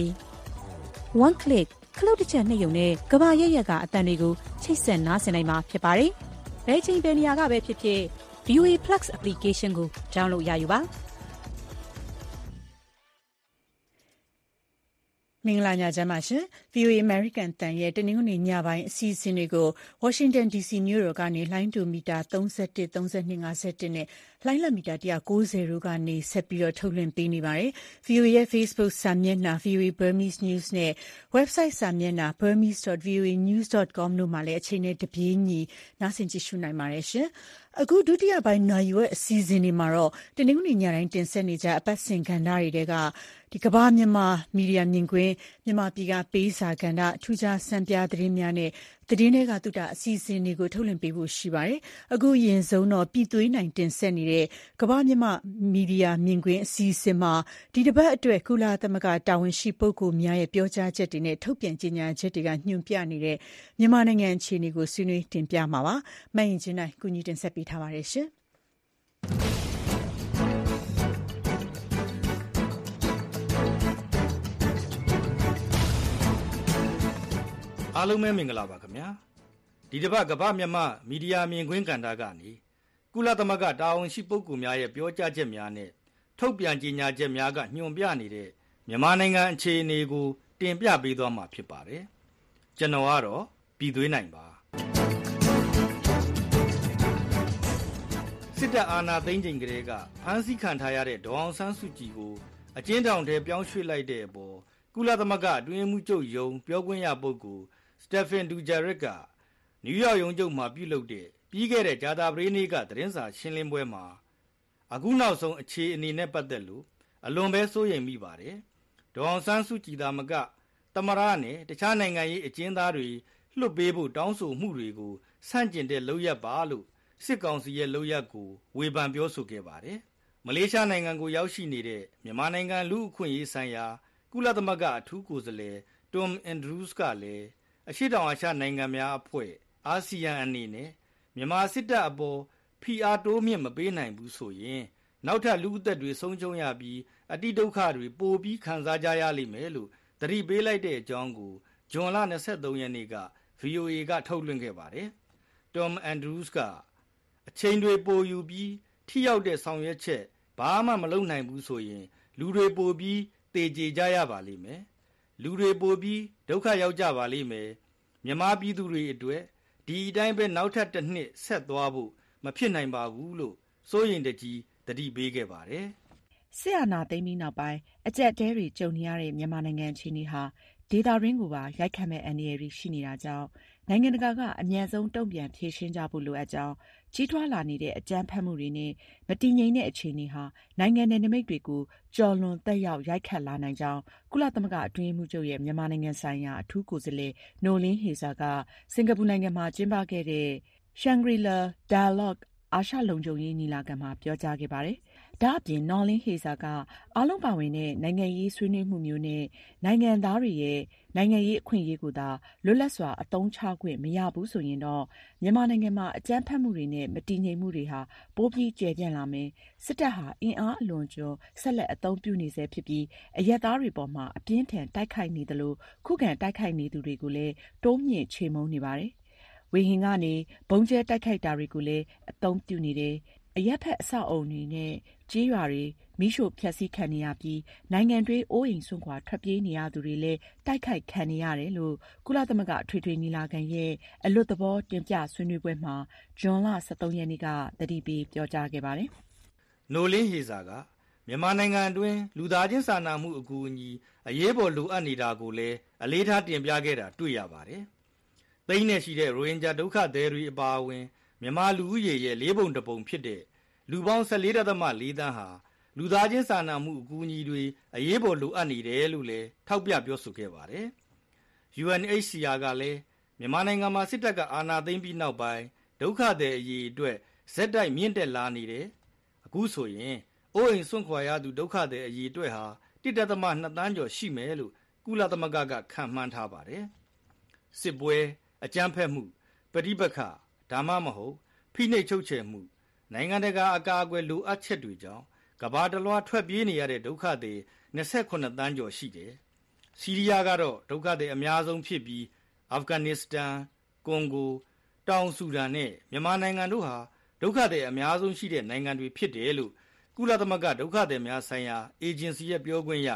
one click ခလုတ်တစ်ချက်နှိပ်ရုံနဲ့ကမ္ဘာရက်ရက်ကအတန်တွေကိုချိတ်ဆက်နားဆင်နိုင်မှာဖြစ်ပါတယ်။ဘယ်ချိန်ဘယ်နေရာကပဲဖြစ်ဖြစ် ဗီအိုအေ Plus application ကို download ရယူပါ။မင်္ဂလာညချမ်းပါရှင် ဗွီအိုအေ American တန်ရဲ့တနင်္ဂနွေညပိုင်းအစီအစဉ်တွေကို Washington ဒီ စီ မြို့တော်ကနေလိုင်းတူမီတာသုံး၁၁ သုံး၂ ၅၁နဲ့လိုင်းလမီတာ၁၉၀တို့ကနေဆက်ပြီးတော့ထုတ်လွှင့်ပေးနေပါတယ်။ ဗွီအိုအေရဲ့ Facebook စာမျက်နှာ ဗွီအိုအေ Burmese News နဲ့ website စာမျက်နှာ burmese dot v o a news dot com တို့မှာလည်းအချိန်နဲ့တပြေးညီနားဆင်ကြည့်ရှုနိုင်ပါတယ်ရှင်။အခုဒုတိယပိုင်းနာရီဝက်အစီအစဉ်တွေမှာတော့တနင်္ဂနွေညတိုင်းတင်ဆက်နေကြအပတ်စဉ်ကဏ္ဍတွေတဲကဒီကမ္ဘာမြန်မာမီဒီယာမြင်ကွင်းမြန်မာပြည်ကပေးစာကဏ္ဍထူးခြားစံပြသတင်းများနဲ့သတင်းတွေကတူတာအစီအစဉ်တွေကိုထုတ်လွှင့်ပေးဖို့ရှိပါတယ်။အခုရင်ဆုံးတော့ပြည်သွေးနိုင်တင်ဆက်နေတဲ့ကမ္ဘာမြန်မာမီဒီယာမြင်ကွင်းအစီအစဉ်မှာဒီတစ်ပတ်အတွက်ကုလသမဂ္ဂတာဝန်ရှိပုဂ္ဂိုလ်များရဲ့ပြောကြားချက်တွေနဲ့ထုတ်ပြန်ကြေညာချက်တွေကညွှန်ပြနေတဲ့မြန်မာနိုင်ငံအခြေအနေကိုဆွေးနွေးတင်ပြမှာပါ။မှတ်ရင်ချင်းတိုင်းကုညီတင်ဆက်ပေးထားပါတယ်ရှင်။အားလုံးပဲမင်္ဂလာပါခင်ဗျာဒီတစ်ပတ်ကမ္ဘာမြန်မာမီဒီယာမြင်ကွင်းကဏ္ဍကနေကုလသမဂ္ဂတာဝန်ရှိပုဂ္ဂိုလ်များရဲ့ပြောကြားချက်များနဲ့ထုတ်ပြန်ကြေညာချက်များကညွှန်ပြနေတဲ့မြန်မာနိုင်ငံအခြေအနေကိုတင်ပြပေးသွားမှာဖြစ်ပါတယ်ကျွန်တော်ကတော့ပြည်သွေးနိုင်ပါစစ်တပ်အာဏာသိမ်းချိန်ကလေးကဖမ်းဆီးခံထားရတဲ့ဒေါ်အောင်ဆန်းစုကြည်ကိုအကျဉ်းထောင်ထဲပြောင်းရွှေ့လိုက်တဲ့အပေါ်ကုလသမဂ္ဂအတွင်းမှုချုပ်ယုံပြောခွင့်ရပုဂ္ဂိုလ်စတက်ဖင်ဒူဂျာရစ်ကနယူးယောက်ရုံးချုပ်မှာပြုလုပ်တဲ့ပြီးခဲ့တဲ့ဂျာတာပရေးနေ့ကသတင်းစာရှင်းလင်းပွဲမှာအခုနောက်ဆုံးအခြေအနေနဲ့ပတ်သက်လို့အလွန်ပဲစိုးရိမ်မိပါတယ်။ဒေါ်အောင်ဆန်းစုကြည်သာမကသမရနဲ့တခြားနိုင်ငံရေးအကျဉ်းသားတွေလွှတ်ပေးဖို့တောင်းဆိုမှုတွေကိုဆန့်ကျင်တဲ့လုပ်ရပ်ပါလို့စစ်ကောင်စီရဲ့လုပ်ရပ်ကိုဝေဖန်ပြောဆိုခဲ့ပါတယ်။မလေးရှားနိုင်ငံကိုရောက်ရှိနေတဲ့မြန်မာနိုင်ငံလူ့အခွင့်အရေးဆိုင်ရာကုလသမဂ္ဂအထူးကိုယ်စားလှယ်တွမ်အန်ဒရူးစ်ကလည်းအရှေ့တောင်အာရှနိုင်ငံများအဖွဲ့အာဆီယံအနေနဲ့မြန်မာစစ်တပ်အပေါ်ဖိအားတိုးမြင့်မပေးနိုင်ဘူးဆိုရင်နောက်ထပ်လူအသက်တွေဆုံးရှုံးရပြီးအတိဒုက္ခတွေပိုပြီးခံစားကြရလိမ့်မယ်လို့သတိပေးလိုက်တဲ့အကြောင်းကိုဇွန်လ၂၃ရက်နေ့က ဗွီအိုအေ ကထုတ်လွှင့်ခဲ့ပါတယ်။တွမ်အန်ဒရူးစ်ကအချိန်တွေပိုယူပြီးထိရောက်တဲ့ဆောင်ရွက်ချက်ဘာမှမလုပ်နိုင်ဘူးဆိုရင်လူတွေပိုပြီးသေကြေကြရပါလိမ့်မယ်။လူတွေပိုပြီးဒုက္ခရောက်ကြပါလိမ့်မယ်။မြန်မာပြည်သူတွေအတွက်ဒီအတိုင်းပဲနောက်ထပ်တစ်နှစ်ဆက်သွားဖို့မဖြစ်နိုင်ပါဘူးလို့စိုးရိမ်တကြီးသတိပေးခဲ့ပါတယ်။စစ်အာဏာသိမ်းပြီးနောက်ပိုင်းအကျပ်တဲတွေကြုံနေရတဲ့မြန်မာနိုင်ငံအခြေအနေဟာဒေသရင်းကိုပါရိုက်ခတ်မဲ့အန္တရာယ်ရှိနေတာကြောင့်နိုင်ငံတကာကအမြန်ဆုံးတုံ့ပြန်ဖြေရှင်းကြဖို့လိုအပ်ကြောင်းကြီးထွားလာနေတဲ့အကြမ်းဖက်မှုတွေနဲ့မတည်ငြိမ်တဲ့အခြေအနေဟာနိုင်ငံနယ်နိမိတ်တွေကိုကျော်လွန်သက်ရောက်ရိုက်ခတ်လာနိုင်ကြောင်းကုလသမဂ္ဂအတွင်းမှုချုပ်ရဲ့မြန်မာနိုင်ငံဆိုင်ရာအထူးကိုယ်စားလှယ်နိုလင်းဟေဇာကစင်ကာပူနိုင်ငံမှာကျင်းပခဲ့တဲ့ Shangri-La Dialogue အာရှလုံခြုံရေးညီလာခံမှာပြောကြားခဲ့ပါတယ်။ဒါ့အပြင်နော်လင်းဟေဇာကအားလုံးပါဝင်တဲ့နိုင်ငံရေးဆွေးနွေးမှုမျိုးနဲ့နိုင်ငံသားတွေရဲ့နိုင်ငံရေးအခွင့်အရေးကိုသာလွတ်လပ်စွာအသုံးချခွင့်မရဘူးဆိုရင်တော့မြန်မာနိုင်ငံမှာအကြမ်းဖက်မှုတွေနဲ့မတည်ငြိမ်မှုတွေဟာပိုပြီးကျယ်ပြန့်လာမယ်။စစ်တပ်ဟာအင်အားအလွန်ကျွံဆက်လက်အသုံးပြုနေဆဲဖြစ်ပြီးအရက်သားတွေပေါ်မှာအပြင်းထန်တိုက်ခိုက်နေသလိုခုခံတိုက်ခိုက်နေသူတွေကိုလည်းတိုးမြင့်ချေမှုန်းနေပါတယ်။ဝေဟင်ကနေဘုံကျဲတိုက်ခိုက်တာတွေကိုလည်းအသုံးပြုနေတယ်။အရက်ဖက်အဆောက်အုံတွေနဲ့ကြေးရွာတွေမိရှို့ဖျက်ဆီးခံနေရပြီးနိုင်ငံတွင်းအိုးအိမ်စွန့်ခွာထွက်ပြေးနေရသူတွေလည်းတိုက်ခိုက်ခံနေရတယ်လို့ကုလသမဂ္ဂထွေထွေညီလာခံရဲ့အလွတ်သဘောတင်ပြဆွေးနွေးပွဲမှာဇွန်လ၁၃ရက်နေ့ကသတိပေးပြောကြားခဲ့ပါတယ်။နိုလင်းဟေဇာကမြန်မာနိုင်ငံအတွင်းလူသားချင်းစာနာမှုအကူအညီအရေးပေါ်လိုအပ်နေတာကိုလည်းအလေးထားတင်ပြခဲ့တာတွေ့ရပါတယ်။သိန်းနဲ့ရှိတဲ့ရိုဟင်ဂျာဒုက္ခသည်တွေအပါအဝင်မြန်မာလူဦးရေရဲ့လေးပုံတစ်ပုံဖြစ်တဲ့လူပေါင်း၁၄.၄ သန်းဟာလူသားချင်းစာနာမှုအကူအညီတွေအရေးပေါ်လိုအပ်နေတယ်လို့လည်းထောက်ပြပြောဆိုခဲ့ပါတယ်။ ယူ အန် အိတ်ချ် စီ အာ ကလည်းမြန်မာနိုင်ငံမှာစစ်တပ်ကအာဏာသိမ်းပြီးနောက်ပိုင်းဒုက္ခသည်အရေးအတွက်ဇက်တိုက်မြင့်တက်လာနေတယ်။အခုဆိုရင်အိုးအိမ်စွန့်ခွာရသူဒုက္ခသည်အရေးအတွက်ဟာတစ်ဒသမ နှစ်သန်းကျော်ရှိမယ်လို့ကုလသမဂ္ဂကခန့်မှန်းထားပါတယ်။စစ်ပွဲအကြမ်းဖက်မှုပဋိပက္ခဒါမှမဟုတ်ဖိနှိပ်ချုပ်ချယ်မှုနိုင်ငံတကာအကာအကွယ်လိုအပ်ချက်တွေကြောင့်ကမ္ဘာတလွှားထွက်ပြေးနေရတဲ့ဒုက္ခသည်၂၈သန်းကျော်ရှိတယ်။ဆီးရီးယားကတော့ဒုက္ခသည်အများဆုံးဖြစ်ပြီးအာဖဂန်နစ္စတန်၊ကွန်ဂို၊တောင်ဆူဒန်နဲ့မြန်မာနိုင်ငံတို့ဟာဒုက္ခသည်အများဆုံးရှိတဲ့နိုင်ငံတွေဖြစ်တယ်လို့ကုလသမဂ္ဂဒုက္ခသည်များဆိုင်ရာအေဂျင်စီရဲ့ပြောခွင့်ရ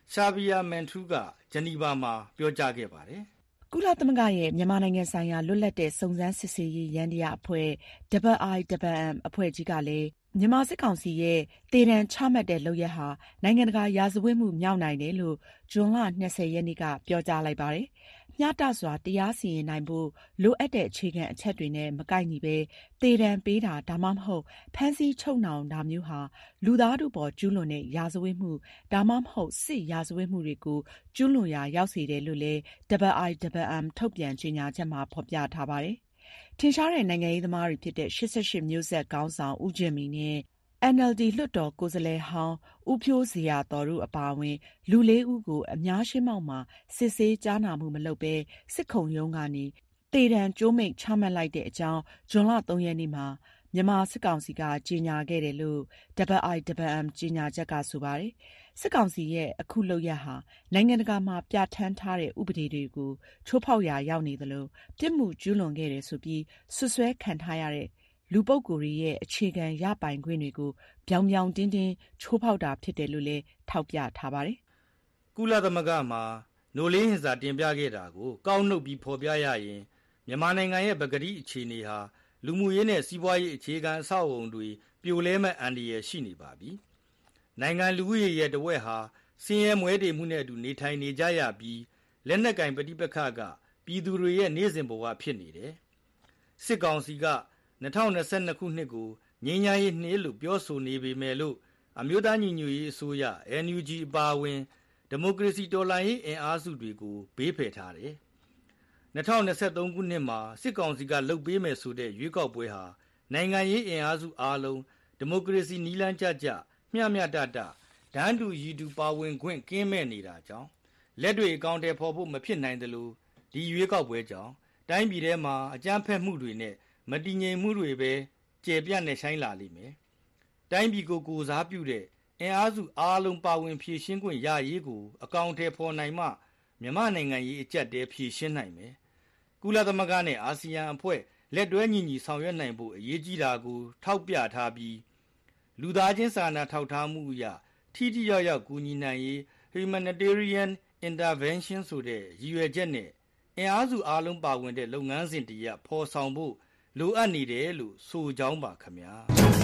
ရှာဗီယာမန်ထူးကဂျနီဗာမှာပြောကြားခဲ့ပါတယ်။ကုလသမဂ္ဂရဲ့မြန်မာနိုင်ငံဆိုင်ရာလွတ်လပ်တဲ့စုံစမ်းစစ်ဆေးရေးယန္တရားအဖွဲ့ ဒဘယ်အိုင် ဒဘယ်အမ် အဖွဲ့ကြီးကလည်းမြန်မာစစ်ကောင်စီရဲ့သေဒဏ်ချမှတ်တဲ့လုပ်ရပ်ဟာနိုင်ငံတကာရာဇဝတ်မှုမြောက်နိုင်တယ်လို့ဇွန်လ၂၀ရက်နေ့ကပြောကြားလိုက်ပါတယ်။မျှတစွာတရားစီရင်နိုင်ဖို့လိုအပ်တဲ့အခြေခံအချက်တွေနဲ့မကိုက်ညီပဲသေဒဏ်ပေးတာဒါမှမဟုတ်ဖမ်းဆီးချုပ်နှောင်တာမျိုးဟာလူသားထုပေါ်ကျူးလွန်တဲ့ရာဇဝတ်မှုဒါမှမဟုတ်စစ်ရာဇဝတ်မှုတွေကိုကျူးလွန်ရာရောက်စေတယ်လို့လည်း ဒဘယ်အိုင် ဒဘယ်အမ် ထုတ်ပြန်ကြေညာချက်မှာဖော်ပြထားပါတယ်။ထင်ရှားတဲ့နိုင်ငံရေးသမားတွေဖြစ်တဲ့၈၈မျိုးဆက်ခေါင်းဆောင်ဦးဂျင်မီနဲ့ အန်အယ်လ်ဒီ လွှတ်တော်ကိုယ်စားလှယ်ဟောင်းဦးဖြိုးဇေယျာသော်တို့အပါအဝင်လူလေးဦးကိုအများရှင်းမှောက်မှာစစ်ဆေးကြားနာမှုမလုပ်ဘဲစစ်ခုံရုံးကနေသေဒဏ်ကြိုးမိန့်ချမှတ်လိုက်တဲ့အကြောင်းဇွန်လ၃ရက်နေ့မှာမြန်မာစစ်ကောင်စီကကြေညာခဲ့တယ်လို့ ဒဘယ်အိုင် ဒဘယ်အမ် ကြေညာချက်ကဆိုပါတယ်။စစ်ကောင်စီရဲ့အခုလုပ်ရပ်ဟာနိုင်ငံတကာမှာပြဋ္ဌာန်းထားတဲ့ဥပဒေတွေကိုချိုးဖောက်ရာရောက်နေသလိုပြစ်မှုကျူးလွန်ခဲ့တယ်ဆိုပြီးဆွဆွဲခံထားရတဲ့လူပုဂ္ဂိုလ်ရဲ့အခြေခံရပိုင်ခွင့်တွေကိုပြောင်ပြောင်တင်းတင်းချိုးဖောက်တာဖြစ်တယ်လို့လည်းထောက်ပြထားပါတယ်။ကုလသမဂ္ဂမှာနိုလင်းဟင်စာတင်ပြခဲ့တာကိုကောက်နှုတ်ပြီးဖော်ပြရရင်မြန်မာနိုင်ငံရဲ့ပကတိအခြေအနေဟာလူမှုရေးနဲ့စီးပွားရေးအခြေခံအဆောက်အအုံတွေပြိုလဲမဲ့အန္တရာယ်ရှိနေပါပြီ။နိုင်ငံလူဦးရေရဲ့တဝက်ဟာဆင်းရဲမွဲတေမှုနဲ့အတူနေထိုင်နေကြရပြီးလက်နက်ကင်ပဋိပက္ခကပြည်သူတွေရဲ့နေ့စဉ်ဘဝဖြစ်နေတယ်။စစ်ကောင်စီက၂၀၂၂ခုနှစ်ကိုငြိမ်းချမ်းရေးနှစ်လို့ပြောဆိုနေပေမဲ့လို့အမျိုးသားညီညွတ်ရေးအစိုးရ အန်ယူဂျီ အပါအဝင်ဒီမိုကရေစီတော်လှန်ရေးအင်အားစုတွေကိုဘေးဖယ်ထားတယ်။၂၀၂၃ခုနှစ်မှာစစ်ကောင်စီကလှုပ်ပေးမယ်ဆိုတဲ့ရွေးကောက်ပွဲဟာနိုင်ငံရေးအင်အားစုအားလုံးဒီမိုကရေစီနည်းလမ်းကျကျမျှမျှတတဒန်းတူရည်တူပါဝင်ခွင့်ကင်းမဲ့နေတာကြောင့်လက်တွေအကောင့်တွေဖော်ဖို့မဖြစ်နိုင်သလိုဒီရွေးကောက်ပွဲကြောင့်တိုင်းပြည်ထဲမှာအကြမ်းဖက်မှုတွေနဲ့မတည်ငြိမ်မှုတွေပဲကျေပြန့်နေဆိုင်လာလိမ့်မယ်။တိုင်းပြည်ကိုကိုစားပြုတဲ့အင်အားစုအားလုံးပါဝင်ဖြည့်ရှင်းခွင့်ရရေးကိုအကောင့်ထဲဖော်နိုင်မှမြန်မာနိုင်ငံရေးအကျပ်တဲဖြည့်ရှင်းနိုင်မယ်။ကုလသမဂ္ဂနဲ့အာဆီယံအဖွဲ့လက်တွဲညီညီဆောင်ရွက်နိုင်ဖို့အရေးကြီးတာကိုထောက်ပြထားပြီးလူသားချင်းစာနာထောက်ထားမှုအရထိထိရောက်ရောက်ကူညီနိုင်ရေး humanitarian intervention ဆိုတဲ့ရည်ရွယ်ချက်နဲ့အင်အားစုအားလုံးပါဝင်တဲ့လုပ်ငန်းစဉ်တရဖော်ဆောင်ဖို့လိုအပ်နေတယ်လို့ဆိုကြောင်းပါခင်ဗျာ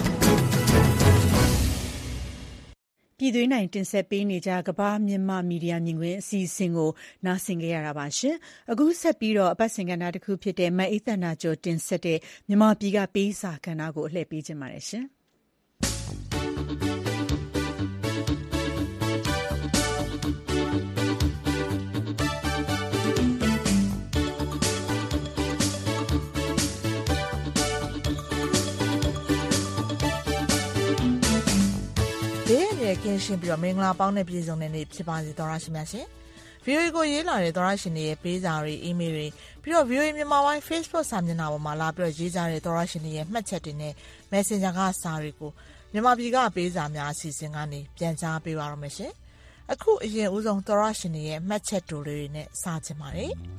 ပြည်သွေးနိုင်တင်ဆက်ပေးနေကြကမ္ဘာမြန်မာမီဒီယာမြင်ကွင်းအစီအစဉ်ကိုနားဆင်ကြရတာပါရှင်အခုဆက်ပြီးတော့အပတ်စဉ်ကဏ္ဍတစ်ခုဖြစ်တဲ့မအေးသနာကျော်တင်ဆက်တဲ့မြန်မာပြည်ကပေးစာကဏ္ဍကိုအလှည့်ပေးခြင်းပါတယ်ရှင်ကင်းရှင်းပြီးတော့မင်္ဂလာပေါင်းနဲ့ပြည်စုံတဲ့နေ့ဖြစ်ပါစေသောရရှိမြတ်ရှင်။ဗီအိုအေကိုရေးလာတဲ့သောရရှင်တွေရဲ့ပေးစာတွေအီးမေးလ်တွေပြီးတော့ ဗီအိုအေမြန်မာပိုင်း Facebook စာမျက်နှာပေါ်မှာလာပြီးတော့ရေးကြတဲ့သောရရှင်တွေရဲ့မှတ်ချက်တွေနဲ့ Messenger ကစာတွေကိုမြန်မာပြည်ကပေးစာများအစီအစဉ်ကနေပြန်ကြားပေးပါရမရှင်။အခုအရင်ဦးဆုံးသောရရှင်တွေရဲ့မှတ်ချက်တို့တွေနဲ့စချင်ပါတယ်။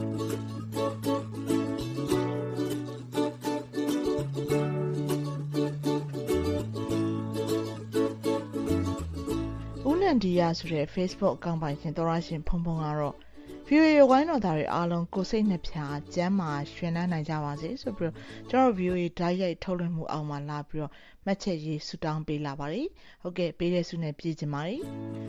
ဒီယာဆိုတဲ့ Facebook အကောင့်ပိုင်ရှင်သောရရှင်ဖုံဖုံကတော့ ဗီအိုအေဝိုင်းတော်သားတွေအားလုံးကိုစိတ်နှပြကျမ်းမာရွှင်လန်းနိုင်ကြပါစေဆိုပြီးတော့ကျွန်တော် ဗီအိုအေဓာတ်ရိုက်ထုတ်လွှင့်မှုအောင်မှာလာပြီးတော့မှတ်ချက်ရေးဆူတောင်းပေးလာပါတယ်ဟုတ်ကဲ့ပေးတဲ့ဆုနဲ့ပြည့်ချင်ပါတယ်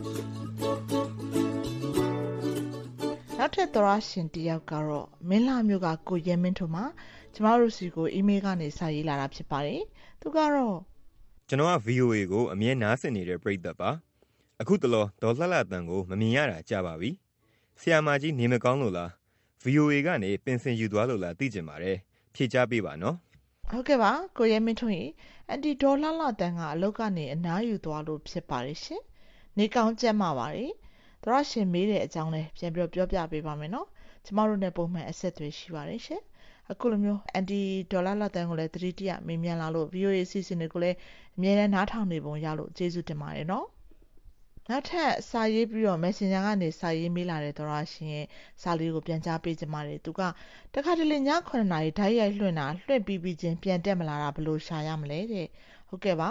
နောက်ထပ်သောရရှင်တယောက်ကတော့မင်းလာမျိုးကကိုရဲမင်းထွန်းမှာကျမတို့စီကိုအီးမေးလ်ကနေစာရေးလာတာဖြစ်ပါတယ်သူကတော့ကျွန်တော်က ဗီအိုအေကိုအမြဲနားဆင်နေတဲ့ပရိသတ်ပါအခုတလောဒေါ်လှလှတန်ကိုမမြင်ရတာကြာပါပြီဆရာမကြီးနေမကောင်းလို့လား ဗီအိုအေ ကနေပင်စင်ယူသွားလို့လားသိကျင်ပါတယ်ဖြေချပေးပါနော်ဟုတ်ကဲ့ပါကိုရဲမင်းထွန်းကြီးအန်တီဒေါ်လှလှတန်ကအလုပ်ကနေအနားယူသွားလို့ဖြစ်ပါတယ်ရှင်နေကောင်းကြက်မှာပါတယ်သရရှင်မေးတဲ့အကြောင်းလဲပြန်ပြောပြောပြပေးပါမယ်နော်ကျမတို့နဲ့ပုံမှန်အဆက်အသွယ်ရှိပါတယ်ရှင်အခုလိုမျိုးအန်တီဒေါ်လှလှတန်ကိုလည်းသတိတရမေးမြန်းလာလို့ ဗီအိုအေ အစီအစဉ်တွေကိုလည်းအမြဲတမ်းနားထောင်နေပုံရလို့ကျေးဇူးတင်ပါတယ်နော်နောက်ထပ်စာရေးပြီးတော့ Messenger ကနေစာရေးမေးလာတဲ့သောရရှင်ရဲ့စာလေးကိုပြန်ကြားပေးကြပါတယ်သူကတခါတလေညခုနှစ်နာရီဓာတ်ရိုက်လွှင့်တာလွှင့်ပြီးပြီးချင်းပြန်တက်မလာတာဘယ်လိုရှာရမလဲတဲ့ဟုတ်ကဲ့ပါ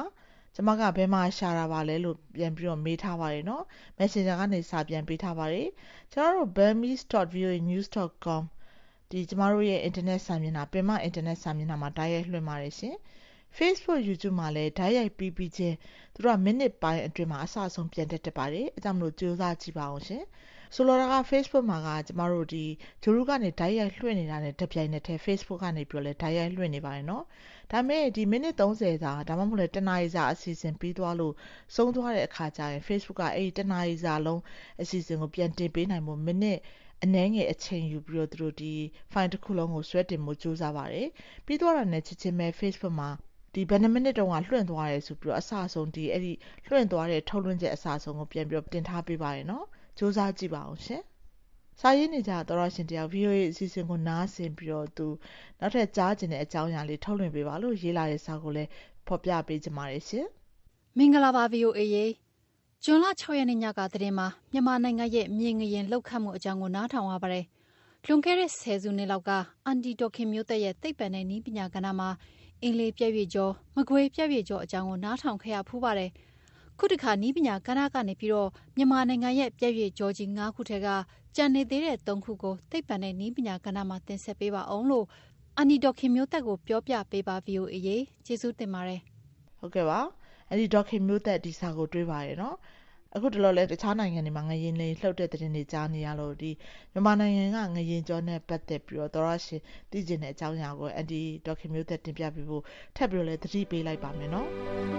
ကျမကဘယ်မှာရှာတာပါလဲလို့ပြန်ပြီးတော့မေးထားပါတယ်နော် Messenger ကနေစာပြန်ပေးထားပါတယ်ကျွန်တော်တို့ burmese dot v o a news dot com ဒီကျမတို့ရဲ့ internet စာမျက်နှာပင်မ internet စာမျက်နှာမှာတိုက်ရိုက်လွှင့်ပါတယ်ရှင် Facebook YouTube မှာလည်းတိုက်ရိုက်ပြီးပြီးချင်းသူတို့ကမိနစ်ပိုင်းအတွင်းမှာအစအဆုံးပြန်တက်တက်ပါတယ်အဲကြောင့်မလို့ကြိုးစားကြည့်ပါအောင်ရှင်ဆိုလိုတာက Facebook မှာကကျမတို့ဒီဂျိုရူကနေတိုက်ရိုက်လွှင့်နေတာနဲ့တပြိုင်နက်တည်း Facebook ကနေပြီးတော့လည်းတိုက်ရိုက်လွှင့်နေပါတယ်နော်ဒါပေမဲ့ဒီမိနစ်သုံးဆယ်စာဒါမှမဟုတ်လည်းတစ်နာရီစာအစီအစဉ်ပြီးသွားလို့ဆုံးသွားတဲ့အခါကျရင် Facebook ကအဲ့ဒီတစ်နာရီစာလုံးအစီအစဉ်ကိုပြန်တင်ပေးနိုင်မှုမိနစ်အနည်းငယ်အချိန်ယူပြီးတော့သူတို့ဒီ file တစ်ခုလုံးကိုဆွဲတင်မှုစူးစမ်းပါတယ်ပြီးသွားတာနဲ့ချက်ချင်းပဲ Facebook မှာဒီဘယ်နှမိနစ်တုန်းကလွှင့်သွားရဲဆိုပြီးတော့အစအဆုံးဒီအဲ့ဒီလွှင့်သွားတဲ့ထုတ်လွှင့်ချက်အစအဆုံးကိုပြန်ပြီးတော့တင်ထားပေးပါရနော်စူးစမ်းကြည့်ပါအောင်ရှင်စာရေးနေကြတော်ရရှင်တယောက် V O A အစီအစဉ်ကိုနားဆင်ပြီးတော့သူနောက်ထပ်ကြားကျင်တဲ့အကြောင်းအရာလေးထုတ်လွှင့်ပေးပါလို့ရေးလာတဲ့စာကိုလည်းဖော်ပြပေးကြပါရရှင်မင်္ဂလာပါ V O A ရေဇွန်လ၆ရက်နေ့ညကသတင်းမှာမြန်မာနိုင်ငံရဲ့မြေငရင်လောက်ခတ်မှုအကြောင်းကိုနားထောင်ရပါတယ်လွန်ခဲ့တဲ့ဆယ်စုနှစ်လောက်ကအန်တီဒေါခင်မျိုးသက်ရဲ့သိပ္ပံနဲ့နည်းပညာကဏ္ဍမှာအင်္ဂလိပ်ပြည့်ပြည့်ကျော်မကွေးပြည့်ပြည့်ကျော်အကြောင်းကိုနားထောင်ခဲ့ရဖူးပါတယ်ခုတခါနည်းပညာကဏ္ဍကနေပြီးတော့မြန်မာနိုင်ငံရဲ့ပြည့်ပြည့်ကျော်ကြီး၅ခုထဲကကြံနေသေးတဲ့၃ခုကိုသိပ္ပံနဲ့နည်းပညာကဏ္ဍမှာတင်ဆက်ပေးပါအောင်လို့အန်တီဒေါခင်မျိုးသက်ကိုပြောပြပေးပါ V O A ရေကျေးဇူးတင်ပါတယ်ဟုတ်ကဲ့ပါအန်တီဒေါခင်မျိုးသက်ဒီစာကိုတွေးပါရနော်အခုတလောလဲတခြားနိုင်ငံတွေမှာငရင်လေးလှုပ်တဲ့သတင်းတွေကြားနေရလို့ဒီမြန်မာနိုင်ငံကငရင်ကျော်နဲ့ပတ်သက်ပြီးတော့တော်ရရှင်သိကျင်တဲ့အကြောင်းအရာကိုအန်တီဒေါခင်မျိုးသက်တင်ပြပေးဖို့ထပ်ပြီးတော့လည်းသတိပေးလိုက်ပါမယ်နော်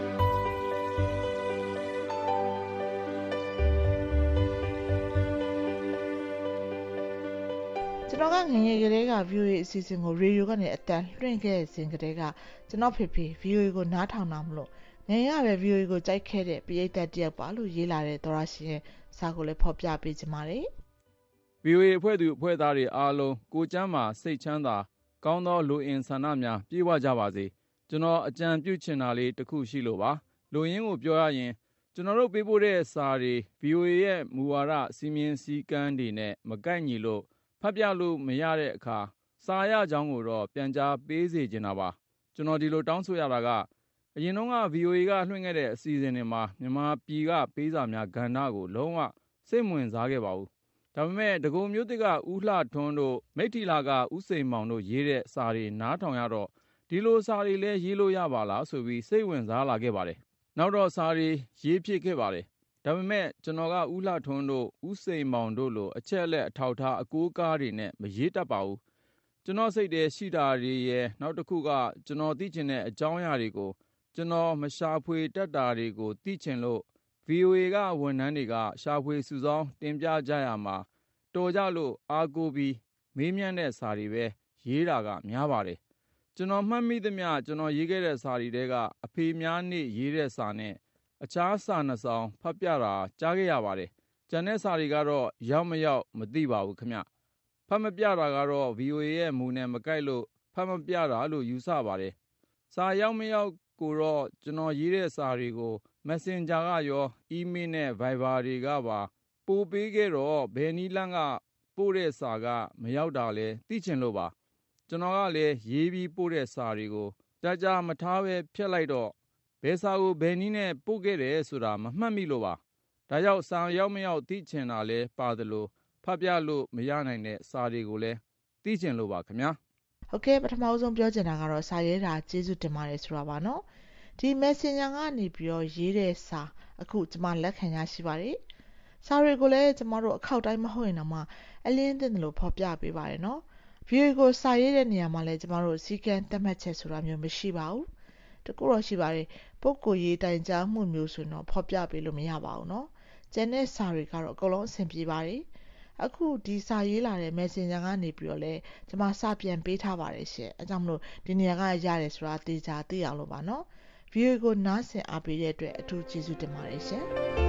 ကျွန်တော်ကငငယ်ကလေးက V O A အစီအစဉ်ကိုရေဒီယိုကနေအတန်လွှင့်ခဲ့စဉ်ကတည်းကကျွန်တော်ဖေဖေ V O A ကိုနားထောင်တာမလို့ငယ်ရပဲ V O A ကိုကြိုက်ခဲ့တဲ့ပရိသတ်တယောက်ပါလို့ရေးလာတဲ့သောရရှင်ရဲ့စာကိုလည်းဖော်ပြပေးကြပါမယ်။ V O A အဖွဲ့သူအဖွဲ့သားတွေအားလုံးကိုကျမ်းမာစိတ်ချမ်းသာကောင်းသောလူအင်ဆန္ဒများပြည့်ဝကြပါစေ။ကျွန်တော်အကြံပြုချင်တာလေးတစ်ခုရှိလို့ပါ။လူရင်းကိုပြောရရင်ကျွန်တော်တို့ပေးပို့တဲ့စာတွေ V O A ရဲ့မူဝါဒစီမင်းစည်းကမ်းတွေနဲ့မကိုက်ညီလို့ဖတ်ပြလို့မရတဲ့အခါစာရကြောင်းကိုတော့ပြန်ကြားပေးစေချင်တာပါ။ကျွန်တော်ဒီလိုတောင်းဆိုရတာကအရင်တုန်းက V O A ကလွှင့်ခဲ့တဲ့အစီအစဉ်တွေမှာမြန်မာပြည်ကပေးစာများကဏ္ဍကိုလုံးဝစိတ်ဝင်စားခဲ့ပါဘူး။ဒါပေမဲ့ဒဂုံမျိုးတစ်ကဦးလှထွန်းတို့မိထီလာကဦးစိန်မောင်တို့ရေးတဲ့စာတွေနားထောင်ရတော့ဒီလိုစာတွေလည်းရေးလို့ရပါလားဆိုပြီးစိတ်ဝင်စားလာခဲ့ပါတယ်။နောက်တော့စာတွေရေးဖြစ်ခဲ့ပါတယ်။ဒါပေမဲ့ကျွန်တော်ကဦးလှထွန်းတို့ဦးစိန်မောင်တို့လိုအချက်လက်အထောက်ထားအကိုးကားတွေနဲ့မရေးတတ်ပါဘူး။ကျွန်တော်စိတ်ထဲရှိတာတွေရဲ့နောက်တစ်ခုကကျွန်တော်သိချင်တဲ့အကြောင်းအရာတွေကိုကျွန်တော်မရှာဖွေတတ်တာတွေကိုသိချင်လို့ V O A ကဝန်ထမ်းတွေကရှာဖွေစုဆောင်းတင်ပြကြရမှာတော်ကြလို့အားကိုးပြီးမေးမြန်းတဲ့စာတွေပဲရေးတာကများပါတယ်။ကျွန်တော်မှတ်မိသမျှကျွန်တော်ရေးခဲ့တဲ့စာတွေတဲကအဖေများနေ့ရေးတဲ့စာနဲ့အခြားစာနှစ်စောင်ဖတ်ပြတာကြားခဲ့ရပါတယ်။ကျန်တဲ့စာတွေကတော့ရောက်မရောက်မသိပါဘူးခင်ဗျ။ဖတ်မပြတာကတော့ V O A ရဲ့မူနဲ့မကိုက်လို့ဖတ်မပြတာလို့ယူဆပါတယ်။စာရောက်မရောက်ကိုတော့ကျွန်တော်ရေးတဲ့စာတွေကို Messenger ကရော email နဲ့ Viber တွေကပါပို့ပေးခဲ့တော့ဘယ်နည်းလမ်းကပို့တဲ့စာကမရောက်တာလဲသိချင်လို့ပါကျွန်တော်ကလည်းရေးပြီးပို့တဲ့စာတွေကိုကြာကြာမထားပဲဖျက်လိုက်တော့ဘယ်စာကိုဘယ်နည်းနဲ့ပို့ခဲ့တယ်ဆိုတာမမှတ်မိလို့ပါဒါကြောင့်စာရောက်မရောက်သိချင်တာလဲပါသလိုဖတ်ပြလို့မရနိုင်တဲ့စာတွေကိုလည်းသိချင်လို့ပါခင်ဗျာဟုတ်ကဲ့ပထမဆုံးပြောချင်တာကတော့စာရေးတာကျေးဇူးတင်ပါတယ်ဆိုတာပါနော်ဒီ Messenger ကနေပြီးတော့ရေးတဲ့စာအခုကျွန်မလက်ခံရရှိပါတယ်စာတွေကိုလည်းကျွန်တော်တို့အခောက်တိုင်းမဟုတ်ရင်တော့မှအလင်းတင်တယ်လို့ဖော်ပြပေးပါတယ်နော် V O A ကိုစာရေးတဲ့နေရာမှာလည်းကျွန်တော်တို့စီကံသတ်မှတ်ချက်ဆိုတာမျိုးမရှိပါဘူးတကူတော့ရှိပါတယ်ပုဂ္ဂိုလ်ရေးတိုင်ကြားမှုမျိုးဆိုတော့ဖော်ပြပေးလို့မရပါဘူးနော်ကျန်တဲ့စာတွေကတော့အကုန်လုံးအဆင်ပြေပါတယ်အခုဒီစာရေးလာတဲ့ Messenger ကနေပြီးတော့လဲကျွန်မစာပြန်ပေးထားပါတယ်ရှင်အဲကြောင့်မလို့ဒီနေရာကရတယ်ဆိုတာသိကြသိအောင်လို့ပါနော် V O A ကိုနားဆင်အားပေးတဲ့အတွက်အထူးကျေးဇူးတင်ပါတယ်ရှင်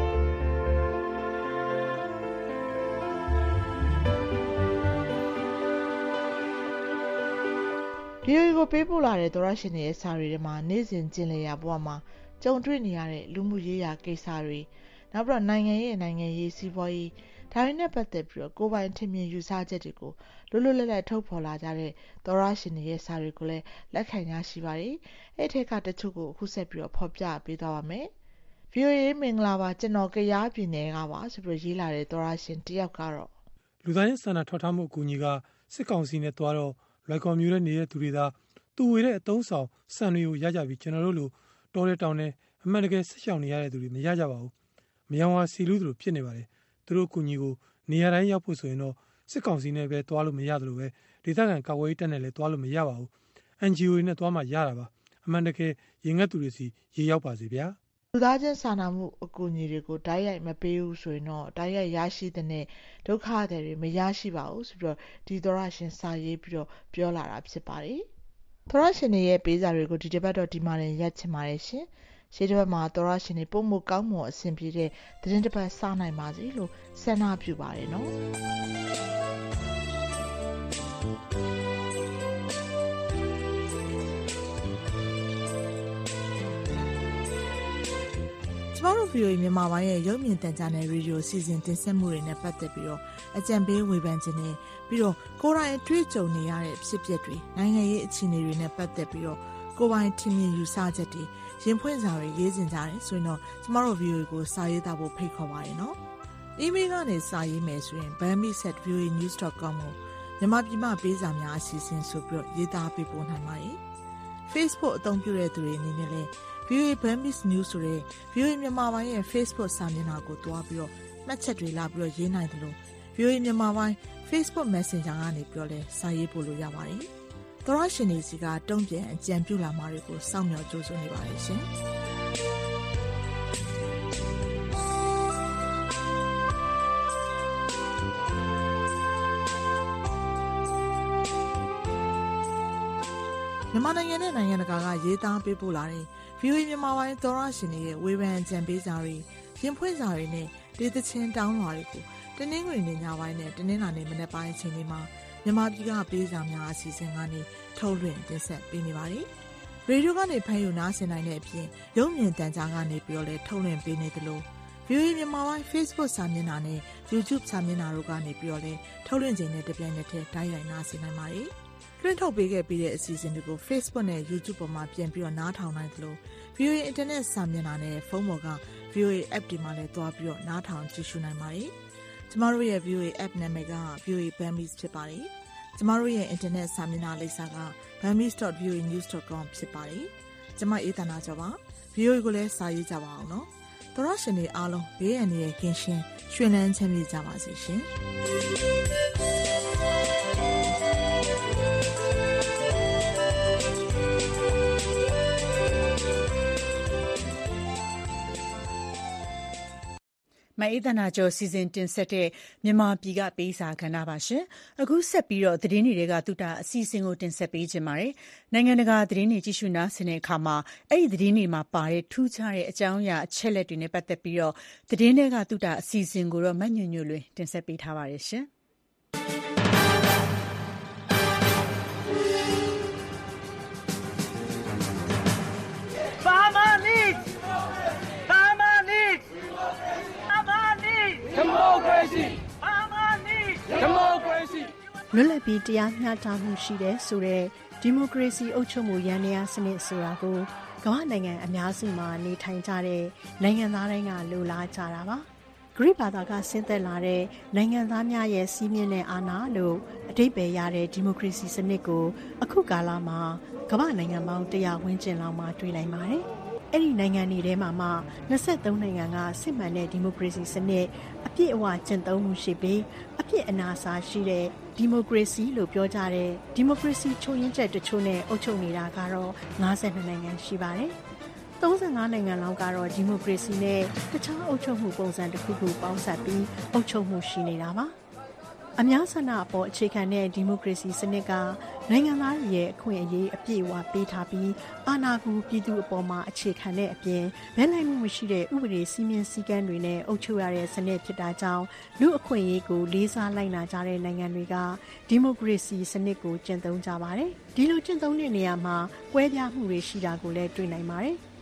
V O A ကိုပေးပို့လာတဲ့သောရရှင်တွေရဲ့စာတွေထဲမှာနေ့စဉ်ကျင့်လည်ရာဘဝမှာကြုံတွေ့နေရတဲ့လူမှုရေးရာကိစ္စတွေနောက်ပြီးတော့နိုင်ငံရဲ့နိုင်ငံရေးစီးပွားရေးဒါတွေနဲ့ပတ်သက်ပြီးတော့ကိုယ်ပိုင်ထင်မြင်ယူဆချက်တွေကိုလွတ်လွတ်လပ်လပ်ထုတ်ဖော်လာကြတဲ့သောရရှင်တွေရဲ့စာတွေကိုလည်းလက်ခံရရှိပါတယ်။အဲ့ထက်ကတချို့ကိုအခုဆက်ပြီးတော့ဖော်ပြပေးသွားပါမယ်။ ဗွီအိုအေ မင်္ဂလာပါကျွန်တော်ကယားပြည်နယ်ကပါဆိုပြီးရေးလာတဲ့သောရရှင်တယောက်ကတော့လူသားချင်းစာနာထောက်ထားမှုအကူအညီကစစ်ကောင်စီနဲ့တွားတော့လွိုက်ကော်မျိုးနဲ့နေတဲ့သူတွေသာသူဝေတဲ့အတုံးဆောင်စံတွေကိုရကြပြီးကျွန်တော်တို့လိုတောတဲ့တောင်နဲ့အမှန်တကယ်ဆက်ရှောင်နေရတဲ့သူတွေမရကြပါဘူး။မယောင်ဝါစီလူးသူလိုဖြစ်နေပါတယ်။သူတို့အကူအညီကိုနေရာတိုင်းရောက်ဖို့ဆိုရင်တော့စစ်ကောင်စီနဲ့ပဲတွားလို့မရတယ်လို့ပဲဒေသခံကာကွယ်ရေးတပ်နဲ့လည်းတွားလို့မရပါဘူး။ အန် ဂျီ အို တွေနဲ့တွားမှရတာပါ။အမှန်တကယ်ရင်ငတ်သူတွေစီရေရောက်ပါစေဗျာ။လူသားချင်းစာနာမှုအကူအညီတွေကိုတိုက်ရိုက်မပေးဘူးဆိုရင်တော့တိုက်ရိုက်ရရှိတဲ့ဒုက္ခတွေတွေမရရှိပါဘူးဆိုပြီးတော့ဒီသောရရှင်စာရေးပြီးတော့ပြောလာတာဖြစ်ပါတယ်။သောရရှင်တွေရဲ့ပေးစာတွေကိုဒီတစ်ပတ်တော့ဒီမှာရင်ရက်ချင်ပါတယ်ရှင်။ရှေ့တစ်ပတ်မှာသောရရှင်တွေပုံမကောင်းမွန်အဆင်ပြေတဲ့သတင်းတစ်ပတ်စနိုင်ပါစေလို့ဆန္ဒပြုပါတယ်နော်။ကျမတို့ ဗီအိုအေ မြန်မာပိုင်းရဲ့ရုပ်မြင်သံကြားနယ်ရေဒီယိုစီစဉ်တင်ဆက်မှုတွေနဲ့ပတ်သက်ပြီးတော့အကြံပေးဝေဖန်ခြင်းနဲ့ပြီးတော့ကိုယ်တိုင်တွေ့ကြုံနေရတဲ့ဖြစ်ပျက်တွေနိုင်ငံရေးအခြေအနေတွေနဲ့ပတ်သက်ပြီးတော့ကိုယ်ပိုင်ထင်မြင်ယူဆချက်တွေရင်ဖွင့်စာတွေရေးစင်ကြတယ်ဆိုရင်တော့ကျမတို့ ဗီအိုအေ ကိုစာရေးသားဖို့ဖိတ်ခေါ်ပါတယ်နော်။အီးမေးလ်ကနေစာရေးမယ်ဆိုရင် bambi at v o a news dot com ကိုမြန်မာပြည်မှာပေးစာများအစီအစဉ်ဆိုပြီးတော့ရေးသားပေးပို့နိုင်ပါတယ်။ Facebook အသုံးပြုတဲ့သူတွေအနေနဲ့လည်းဗီအိုအေ Bambis News ဆိုတဲ့ ဗီအိုအေ မြန်မာပိုင်းရဲ့ Facebook စာမျက်နှာကိုတွားပြီးတော့မှတ်ချက်တွေလာပြီးတော့ရေးနိုင်တယ်လို့ ဗီအိုအေ မြန်မာပိုင်း Facebook Messenger ကနေပြောလဲစာရေးပို့လို့ရပါတယ်။သောရရှင်တွေစီကတုံ့ပြန်အကြံပြုလာမှာတွေကိုစောင့်မျှော်ကြိုးစွနေပါတယ်ရှင်။မြန်မာနိုင်ငံနဲ့နိုင်ငံတကာကရေးသားပေးပို့လာတဲ့ ဗီအိုအေ မြန်မာပိုင်းသောရရှင်တွေရဲ့ဝေဖန်ကြံပေးစာတွေရင်ဖွင့်စာတွေနဲ့ဒေသချင်းတောင်းလွှာတွေကိုတနင်္ဂနွေနေ့ညပိုင်းနဲ့တနင်္လာနေ့မနက်ပိုင်းအချိန်တွေမှာမြန်မာပြည်ကပေးစာများအစီအစဉ်ကနေထုတ်လွှင့်တင်ဆက်ပေးနေပါတယ်။ရေဒီယိုကနေဖမ်းယူနားဆင်နိုင်တဲ့အပြင်ရုပ်မြင်သံကြားကနေပြီးတော့လည်းထုတ်လွှင့်ပေးနေသလို ဗီအိုအေ မြန်မာပိုင်း Facebook စာမျက်နှာနဲ့ YouTube စာမျက်နှာတို့ကနေပြီးတော့လည်းထုတ်လွှင့်ခြင်းနဲ့တပြိုင်နက်တည်းတိုက်ရိုက်နားဆင်နိုင်ပါတယ်။လွှင့်ထုတ်ပေးခဲ့ပြီးတဲ့အစီအစဉ်တွေကို Facebook နဲ့ YouTube ပေါ်မှာပြန်ပြီးတော့နားထောင်နိုင်သလို ဗီအိုအေ Internet စာမျက်နှာနဲ့ဖုန်းပေါ်က ဗီအိုအေ App တွေမှာလည်းတွားပြီးတော့နားထောင်ကြည့်ရှုနိုင်ပါတယ်။ကျမတို့ရဲ့ ဗီအိုအေ App နာမည်က ဗီအိုအေ Bambis ဖြစ်ပါတယ်။ကျမတို့ရဲ့ Internet စာမျက်နှာလိပ်စာက bambis dot v o a news dot com ဖြစ်ပါတယ်။ကျမအေးသနာကျော်ပါ။ ဗီအိုအေကိုလည်းစာရေးကြပါအောင်နော်။သောရရှင်တွေအားလုံးဘေးအန္တရာယ်ကင်းရှင်းရွှင်လန်းချမ်းမြေ့ကြပါစေရှင်။မအေးသနာကျော်စီစဉ်တင်ဆက်တဲ့မြန်မာပြည်ကပေးစာကဏ္ဍပါရှင်။အခုဆက်ပြီးတော့သတင်းတွေကသူတာအစီအစဉ်ကိုတင်ဆက်ပေးခြင်းပါတယ်။နိုင်ငံတကာသတင်းတွေကြည့်ရှုနားဆင်တဲ့အခါမှာအဲ့ဒီသတင်းတွေမှာပါတဲ့ထူးခြားတဲ့အကြောင်းအရာအချက်လက်တွေနဲ့ပတ်သက်ပြီးတော့သတင်းတွေကသူတာအစီအစဉ်ကိုတော့မညွန့်ညွန့်လွင်တင်ဆက်ပေးထားပါတယ်ရှင်။လွတ်လပ်ပြီးတရားမျှတမှုရှိတဲ့ဆိုတဲ့ဒီမိုကရေစီအုပ်ချုပ်မှုရန်တရားစနစ်ဆိုတာကိုကမ္ဘာနိုင်ငံအများစုမှာနေထိုင်ကြတဲ့နိုင်ငံသားတိုင်းကလိုလားကြတာပါဂရိဘာသာကဆင်းသက်လာတဲ့နိုင်ငံသားများရဲ့စီးမြင့်တဲ့အာဏာလို့အဓိပ္ပာယ်ရတဲ့ဒီမိုကရေစီစနစ်ကိုအခုကာလမှာကမ္ဘာနိုင်ငံပေါင်းတစ်ရာဝန်းကျင်လောက်မှာတွေ့နိုင်ပါတယ်အဲ့ဒီနိုင်ငံတွေထဲမှာမှနှစ်ဆယ့်သုံးနိုင်ငံကစစ်မှန်တဲ့ဒီမိုကရေစီစနစ်အပြည့်အဝကျင့်သုံးမှုရှိပြီးအပြည့်အနာအဆာရှိတဲ့ဒီမိုကရေစီလို့ပြောကြတဲ့ဒီမိုကရေစီချုပ်ရင်းချက်တချို့နဲ့အုပ်ချုပ်နေတာကတော့၅၂နိုင်ငံရှိပါတယ်။၃၅နိုင်ငံလောက်ကတော့ဒီမိုကရေစီနဲ့တခြားအုပ်ချုပ်မှုပုံစံတစ်ခုခုပေါင်းစပ်ပြီးအုပ်ချုပ်မှုရှိနေတာပါ။အများဆန္ဒအပေါ်အခြေခံတဲ့ဒီမိုကရေစီစနစ်ကနိုင်ငံသားတွေရဲ့အခွင့်အရေးအပြည့်အဝပေးထားပြီးအာဏာကိုပြည်သူအပေါ်မှာအခြေခံတဲ့အပြင်ဘယ်နိုင်မှုမရှိတဲ့ဥပဒေစည်းမျဉ်းစည်းကမ်းတွေနဲ့အုပ်ချုပ်ရတဲ့စနစ်ဖြစ်တာကြောင့်လူအခွင့်အရေးကိုလေးစားလိုက်နာကြတဲ့နိုင်ငံတွေကဒီမိုကရေစီစနစ်ကိုကျင့်သုံးကြပါတယ်။ဒီလိုကျင့်သုံးတဲ့နေရာမှာကွဲပြားမှုတွေရှိတာကိုလည်းတွေ့နိုင်ပါတယ်။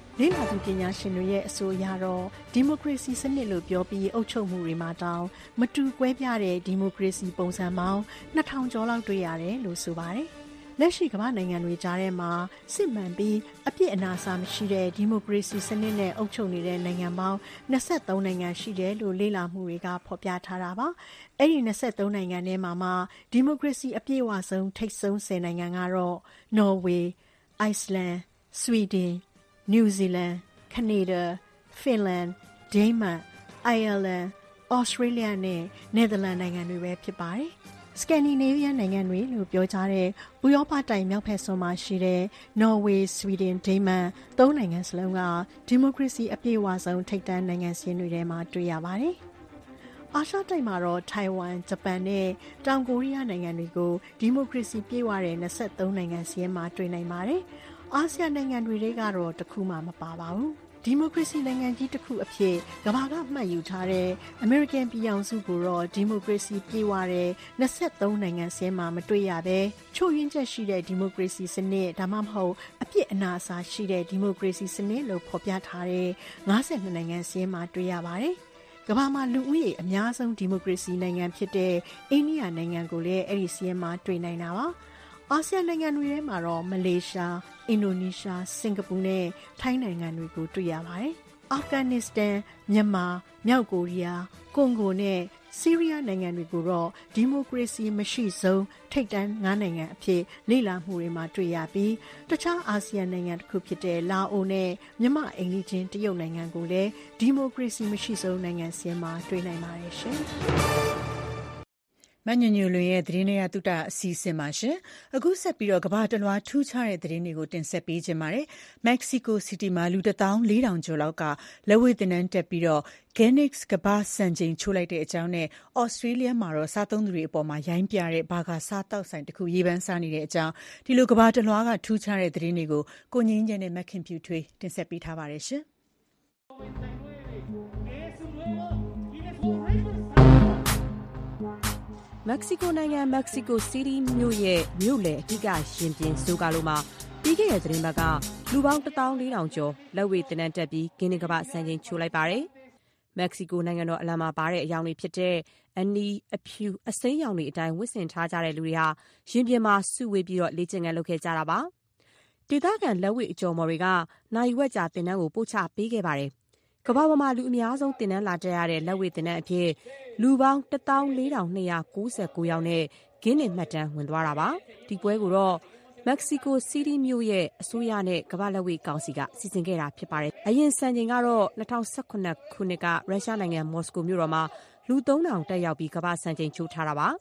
လေ့လာသူပညာရှင်တွေရဲ့အဆိုအရတော့ဒီမိုကရေစီစနစ်လို့ပြောပြီးအုပ်ချုပ်မှုတွေမှာတောင်မတူကွဲပြားတဲ့ဒီမိုကရေစီပုံစံပေါင်းနှစ်ထောင်ကျော်လောက်တွေ့ရတယ်လို့ဆိုပါတယ်။လက်ရှိကမ္ဘာနိုင်ငံတွေကြားထဲမှာစစ်မှန်ပြီးအပြစ်အနာအဆာမရှိတဲ့ဒီမိုကရေစီစနစ်နဲ့အုပ်ချုပ်နေတဲ့နိုင်ငံပေါင်းနှစ်ဆယ့်သုံးနိုင်ငံရှိတယ်လို့လေ့လာမှုတွေကဖော်ပြထားတာပါ။အဲ့ဒီနှစ်ဆယ့်သုံးနိုင်ငံထဲမှာမှဒီမိုကရေစီအပြည့်အဝဆုံးထိပ်ဆုံးဆယ်နိုင်ငံကတော့နော်ဝေး၊ အိုက်စလန်၊ ဆွီဒင်၊ နယူးဇီလန်၊ ကနေဒါ၊ ဖင်လန်၊ ဒိန်းမတ်၊ အိုင်ယာလန်၊ ဩစတြေးလျနဲ့နယ်သာလန်နိုင်ငံတွေပဲဖြစ်ပါတယ်။ စကန်ဒီနေးဗီးယားနိုင်ငံတွေလို့ပြောကြတဲ့ဥရောပတိုက်မြောက်ဘက်စွန်းမှာရှိတဲ့နော်ဝေး၊ဆွီဒင်၊ဒိန်းမတ်သုံးနိုင်ငံစလုံးကဒီမိုကရေစီအပြည့်အဝဆုံးထိပ်တန်းနိုင်ငံစာရင်းတွေထဲမှာတွေ့ရပါတယ်။အာရှတိုက်မှာတော့ထိုင်ဝမ်၊ဂျပန်နဲ့တောင်ကိုရီးယားနိုင်ငံတွေကိုဒီမိုကရေစီပြည့်ဝတဲ့နှစ်ဆယ့်သုံးနိုင်ငံစာရင်းမှာတွေ့နိုင်ပါတယ်။အာဆီယံနိုင်ငံတွေထဲကတော့တစ်ခုမှမပါပါဘူး။ဒီမိုကရေစီနိုင်ငံကြီးတစ်ခုအဖြစ်ကမ္ဘာကမှတ်ယူထားတဲ့အမေရိကန်ပြည်ထောင်စုကိုတော့ဒီမိုကရေစီပြည့်ဝတဲ့နှစ်ဆယ့်သုံးနိုင်ငံစာရင်းမှာမတွေ့ရဘဲချို့ယွင်းချက်ရှိတဲ့ဒီမိုကရေစီစနစ်ဒါမှမဟုတ်အပြစ်အနာအဆာရှိတဲ့ဒီမိုကရေစီစနစ်လို့ဖော်ပြထားတဲ့ငါးဆယ်နှစ်နိုင်ငံစာရင်းမှာတွေ့ရပါတယ်။ကမ္ဘာမှာလူဦးရေအများဆုံးဒီမိုကရေစီနိုင်ငံဖြစ်တဲ့အိန္ဒိယနိုင်ငံကိုလည်းအဲ့ဒီစာရင်းမှာတွေ့နိုင်တာပါ။အာဆီယံနိုင်ငံတွေထဲမှာတော့မလေးရှား၊အင်ဒိုနီးရှား၊စင်ကာပူနဲ့ထိုင်းနိုင်ငံတွေကိုတွေ့ရပါတယ်။အာဖဂန်နစ္စတန်၊မြန်မာ၊မြောက်ကိုရီးယား၊ကွန်ဂိုနဲ့ဆီးရီးယားနိုင်ငံတွေကိုတော့ဒီမိုကရေစီမရှိဆုံးထိပ်တန်းငါးနိုင်ငံအဖြစ်လေ့လာမှုတွေမှာတွေ့ရပြီးတခြားအာဆီယံနိုင်ငံတစ်ခုဖြစ်တဲ့လာအိုနဲ့မြန်မာအိမ်နီးချင်းတရုတ်နိုင်ငံကိုလည်းဒီမိုကရေစီမရှိဆုံးနိုင်ငံစာရင်းမှာတွေ့နိုင်ပါတယ်ရှင်။မညညလွင်ရဲ့သတင်းတွေကတုတ္တအစီအစဉ်ပါရှင်အခုဆက်ပြီးတော့ကမ္ဘာတလွှာထူးခြားတဲ့သတင်းတွေကိုတင်ဆက်ပေးခြင်းပါတယ်မက္ကဆီကိုစီးတီးမှာလူတစ်သောင်းလေးထောင်ကျော်လောက်ကလက်ဝဲတင်နန်းတက်ပြီးတော့ Guinness ကမ္ဘာစံချိန်ချိုးလိုက်တဲ့အကြောင်းနဲ့ Australia မှာတော့စားသုံးသူတွေအပေါ်မှာရိုင်းပြတဲ့ဘာကာစားတောက်ဆိုင်တစ်ခုရေးပန်းစားနေတဲ့အကြောင်းဒီလိုကမ္ဘာတလွှာကထူးခြားတဲ့သတင်းတွေကိုကိုငင်းကျဲနဲ့မက်ခင်ဖြူထွေးတင်ဆက်ပေးထားပါတယ်ရှင်မက္ကဆီကိုနိုင်ငံမက္ကဆီကိုစီးတီးမြို့ရဲ့မြို့လယ်အဓိကရင်ပြင်ဇိုကာလိုမှာပြီးခဲ့တဲ့သတင်းပတ်ကလူပေါင်းတစ်သောင်းလေးထောင်ကျော်လက်ဝဲတင်နန်းတက်ပြီးဂင်းနစ်ကမ္ဘာစံချိန်ချိုးလိုက်ပါတယ်။မက္ကဆီကိုနိုင်ငံတော်အလံမှာပါတဲ့အယောင်တွေဖြစ်တဲ့အနီအဖြူအစိမ်းရောင်တွေအတိုင်းဝတ်ဆင်ထားကြတဲ့လူတွေဟာရင်ပြင်မှာစုဝေးပြီးတော့လေ့ကျင့်ခန်းလုပ်ခဲ့ကြတာပါ။ဒေသခံလက်ဝဲအကျော်မော်တွေကနိုင်ဝက်ကြာတင်နန်းကိုပို့ချပေးခဲ့ပါတယ်။ကမ္ဘာပေါ်မှာလူအများဆုံးတင်နန်းလာတက်ရတဲ့လက်ဝဲတင်နန်းအဖြစ်လူပေါင်းတစ်သောင်းလေးထောင်နှစ်ရာကိုးဆယ်ကိုယောက်နဲ့ဂင်းနစ်မှတ်တမ်းဝင်သွားတာပါဒီပွဲကိုတော့မက္ကဆီကိုစီးတီးမြို့ရဲ့အစိုးရနဲ့ကမ္ဘာလက်ဝဲကောင်စီကစီစဉ်ခဲ့တာဖြစ်ပါတယ်အရင်စံချိန်ကတော့၂၀၁၇ခုနှစ်ကရုရှားနိုင်ငံမော်စကိုမြို့တော်မှာလူသုံးထောင်တက်ရောက်ပြီးကမ္ဘာစံချိန်ချိုးထားတာပါ